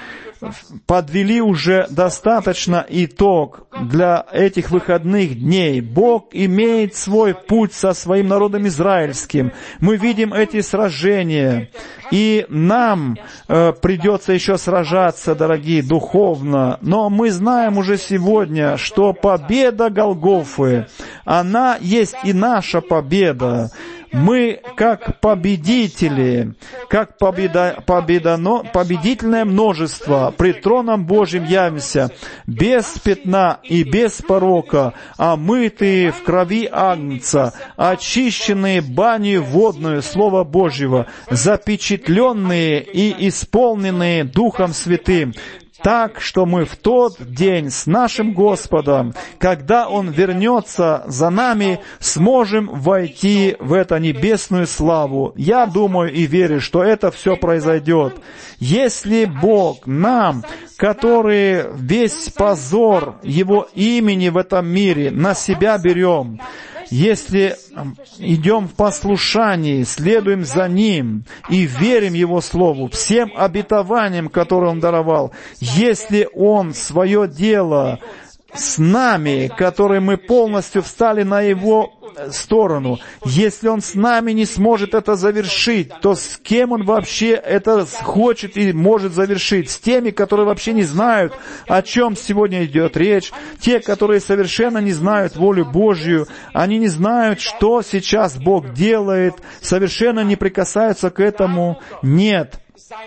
подвели уже достаточно итог для этих выходных дней. Бог имеет свой путь со своим народом израильским. Мы видим эти сражения. И нам э, придется еще сражаться, дорогие, духовно. Но мы знаем уже сегодня, что победа Голгофы, она есть и наша победа. Мы, как победители, как победа, победоно, победительное множество, пред троном Божьим явимся, без пятна и без порока, омытые в крови Агнца, очищенные банью водную Слова Божьего, запечатленные и исполненные Духом Святым, так, что мы в тот день с нашим Господом, когда Он вернется за нами, сможем войти в эту небесную славу. Я думаю и верю, что это все произойдет. Если Бог нам, которые весь позор Его имени в этом мире на себя берем, если идем в послушании, следуем за Ним и верим Его Слову, всем обетованиям, которые Он даровал, если Он свое дело с нами, которые мы полностью встали на Его сторону, если Он с нами не сможет это завершить, то с кем Он вообще это хочет и может завершить? С теми, которые вообще не знают, о чем сегодня идет речь, те, которые совершенно не знают волю Божью, они не знают, что сейчас Бог делает, совершенно не прикасаются к этому. Нет.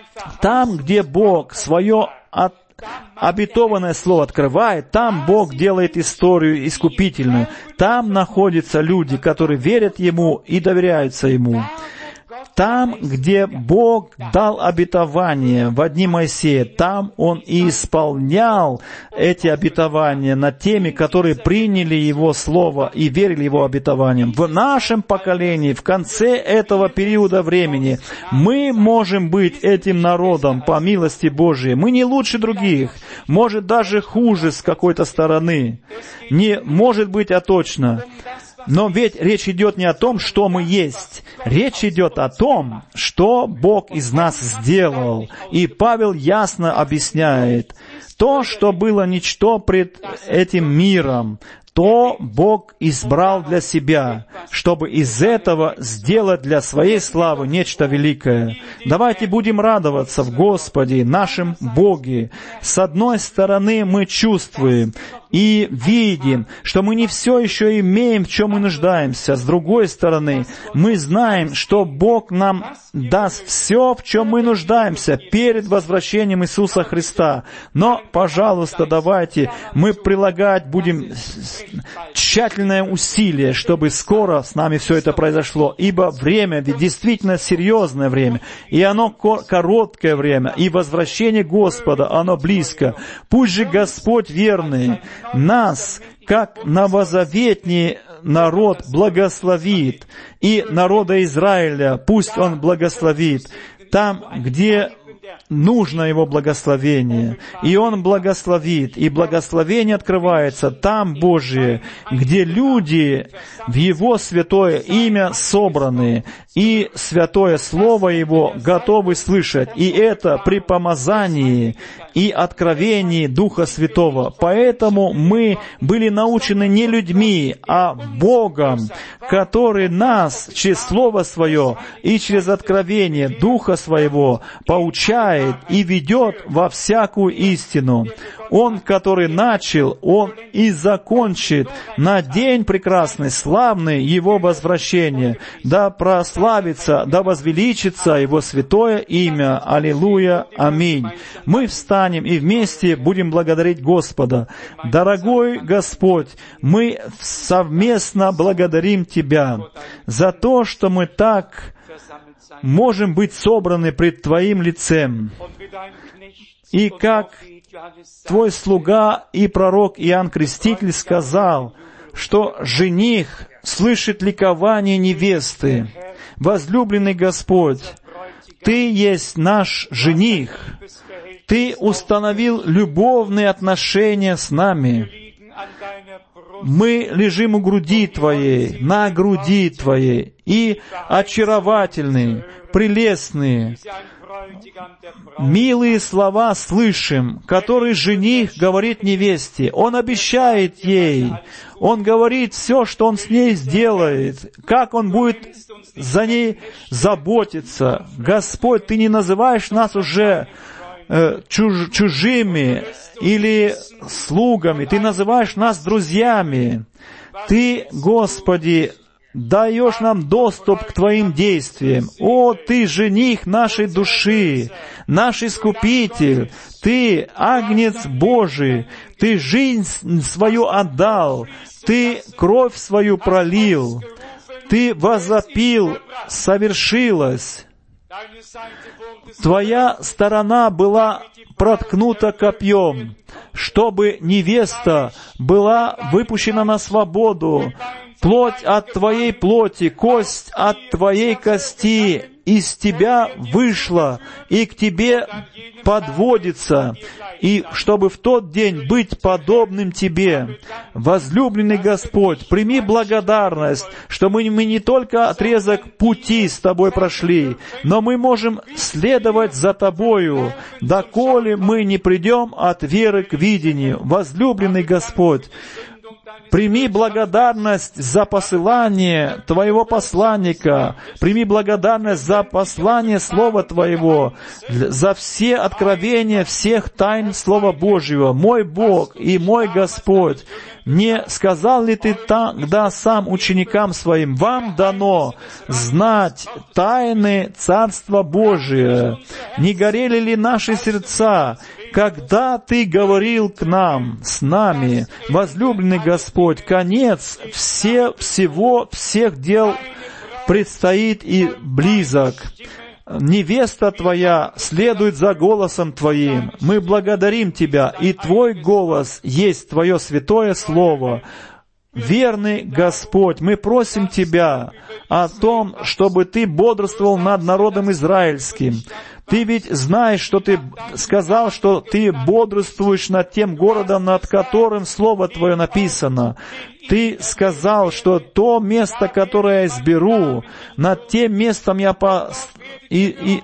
Там, где Бог свое от обетованное слово открывает, там Бог делает историю искупительную. Там находятся люди, которые верят Ему и доверяются Ему. Там, где Бог дал обетование в дни Моисея, там Он и исполнял эти обетования над теми, которые приняли Его Слово и верили Его обетованиям. В нашем поколении, в конце этого периода времени, мы можем быть этим народом по милости Божией. Мы не лучше других, может даже хуже с какой-то стороны. Не может быть, а точно. Но ведь речь идет не о том, что мы есть. Речь идет о том, что Бог из нас сделал. И Павел ясно объясняет, то, что было ничто пред этим миром, то Бог избрал для себя, чтобы из этого сделать для своей славы нечто великое. Давайте будем радоваться в Господе, нашем Боге. С одной стороны, мы чувствуем и видим, что мы не все еще имеем, в чем мы нуждаемся. С другой стороны, мы знаем, что Бог нам даст все, в чем мы нуждаемся, перед возвращением Иисуса Христа. Но, пожалуйста, давайте мы прилагать будем тщательное усилие, чтобы скоро с нами все это произошло. Ибо время, ведь действительно серьезное время, и оно короткое время, и возвращение Господа, оно близко. Пусть же Господь верный нас, как новозаветний народ, благословит, и народа Израиля пусть Он благословит там, где нужно Его благословение. И Он благословит, и благословение открывается там, Божие, где люди в Его святое имя собраны, и святое Слово Его готовы слышать. И это при помазании и откровении Духа Святого. Поэтому мы были научены не людьми, а Богом, который нас через Слово Свое и через откровение Духа Своего поучает и ведет во всякую истину. Он, который начал, Он и закончит на день прекрасный, славный Его возвращения. Да прославится, да возвеличится Его святое имя. Аллилуйя. Аминь. Мы встанем и вместе будем благодарить Господа. Дорогой Господь, мы совместно благодарим Тебя за то, что мы так можем быть собраны пред Твоим лицем. И как Твой слуга и пророк Иоанн Креститель сказал, что жених слышит ликование невесты. Возлюбленный Господь, Ты есть наш жених. Ты установил любовные отношения с нами. Мы лежим у груди Твоей, на груди Твоей, и очаровательны, прелестные, милые слова слышим, которые жених говорит невесте. Он обещает ей, он говорит все, что он с ней сделает, как он будет за ней заботиться. Господь, Ты не называешь нас уже э, чуж, чужими или слугами, Ты называешь нас друзьями. Ты, Господи, даешь нам доступ к Твоим действиям. О, Ты жених нашей души, наш Искупитель, Ты Агнец Божий, Ты жизнь свою отдал, Ты кровь свою пролил, Ты возопил, совершилось. Твоя сторона была проткнута копьем, чтобы невеста была выпущена на свободу. Плоть от Твоей плоти, кость от Твоей кости из Тебя вышла и к Тебе подводится, и чтобы в тот день быть подобным Тебе. Возлюбленный Господь, прими благодарность, что мы, мы не только отрезок пути с Тобой прошли, но мы можем следовать за Тобою, доколе мы не придем от веры к видению. Возлюбленный Господь, прими благодарность за посылание Твоего посланника. Прими благодарность за послание Слова Твоего, за все откровения всех тайн Слова Божьего. Мой Бог и мой Господь, не сказал ли Ты тогда сам ученикам Своим: «Вам дано знать тайны Царства Божия»? Не горели ли наши сердца, когда Ты говорил к нам, с нами? Возлюбленный Господь, конец все, всего, всех дел предстоит и близок. Невеста Твоя следует за голосом Твоим. Мы благодарим Тебя, и Твой голос есть Твое святое Слово. Верный Господь, мы просим Тебя о том, чтобы Ты бодрствовал над народом израильским. Ты ведь знаешь, что Ты сказал, что Ты бодрствуешь над тем городом, над которым Слово Твое написано. Ты сказал, что то место, которое я изберу, над тем местом я по... и, и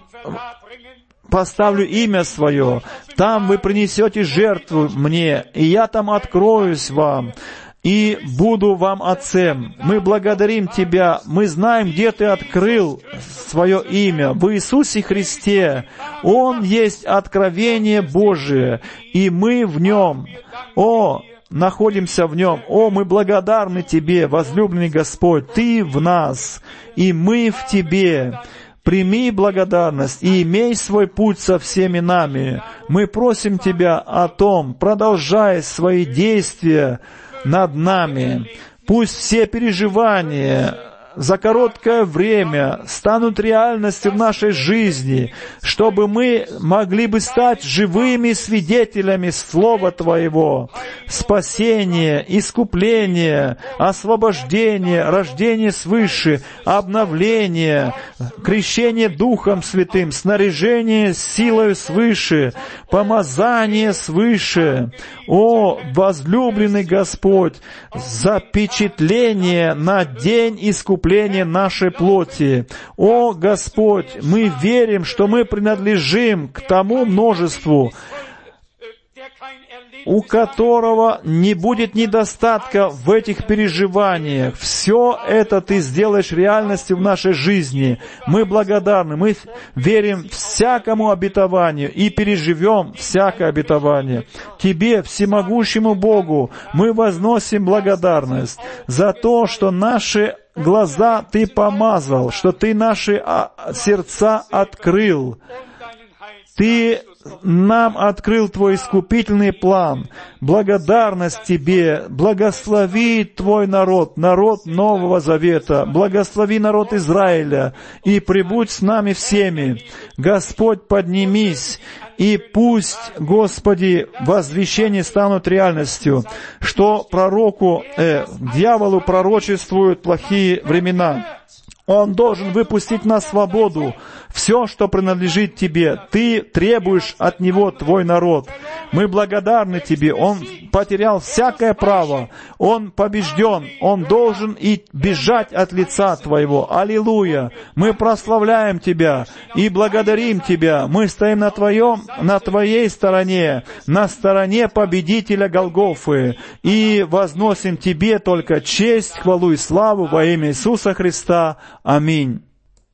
поставлю имя Свое. Там вы принесете жертву Мне, и я там откроюсь вам, и буду вам Отцем. Мы благодарим Тебя. Мы знаем, где Ты открыл Свое имя. В Иисусе Христе. Он есть откровение Божие, и мы в Нем. О, находимся в Нем. О, мы благодарны Тебе, возлюбленный Господь. Ты в нас, и мы в Тебе. Прими благодарность и имей свой путь со всеми нами. Мы просим Тебя о том, продолжай свои действия над нами. Пусть все переживания за короткое время станут реальностью в нашей жизни, чтобы мы могли бы стать живыми свидетелями Слова Твоего, спасения, искупления, освобождения, рождения свыше, обновления, крещение Духом Святым, снаряжение силою свыше, помазание свыше. О, возлюбленный Господь, запечатление на день искупления нашей плоти. О, Господь, мы верим, что мы принадлежим к тому множеству, у которого не будет недостатка в этих переживаниях. Все это Ты сделаешь реальностью в нашей жизни. Мы благодарны, мы верим всякому обетованию и переживем всякое обетование. Тебе, всемогущему Богу, мы возносим благодарность за то, что наши глаза Ты помазал, что Ты наши сердца открыл. Ты нам открыл Твой искупительный план. Благодарность Тебе. Благослови Твой народ, народ Нового Завета. Благослови народ Израиля и пребудь с нами всеми. Господь, поднимись, и пусть, Господи, возвещения станут реальностью, что пророку, э, дьяволу пророчествуют плохие времена. Он должен выпустить на свободу все, что принадлежит Тебе. Ты требуешь от Него Твой народ. Мы благодарны Тебе. Он потерял всякое право. Он побежден. Он должен и бежать от лица Твоего. Аллилуйя! Мы прославляем Тебя и благодарим Тебя. Мы стоим на Твоем, на Твоей стороне, на стороне победителя Голгофы. И возносим Тебе только честь, хвалу и славу во имя Иисуса Христа. Аминь.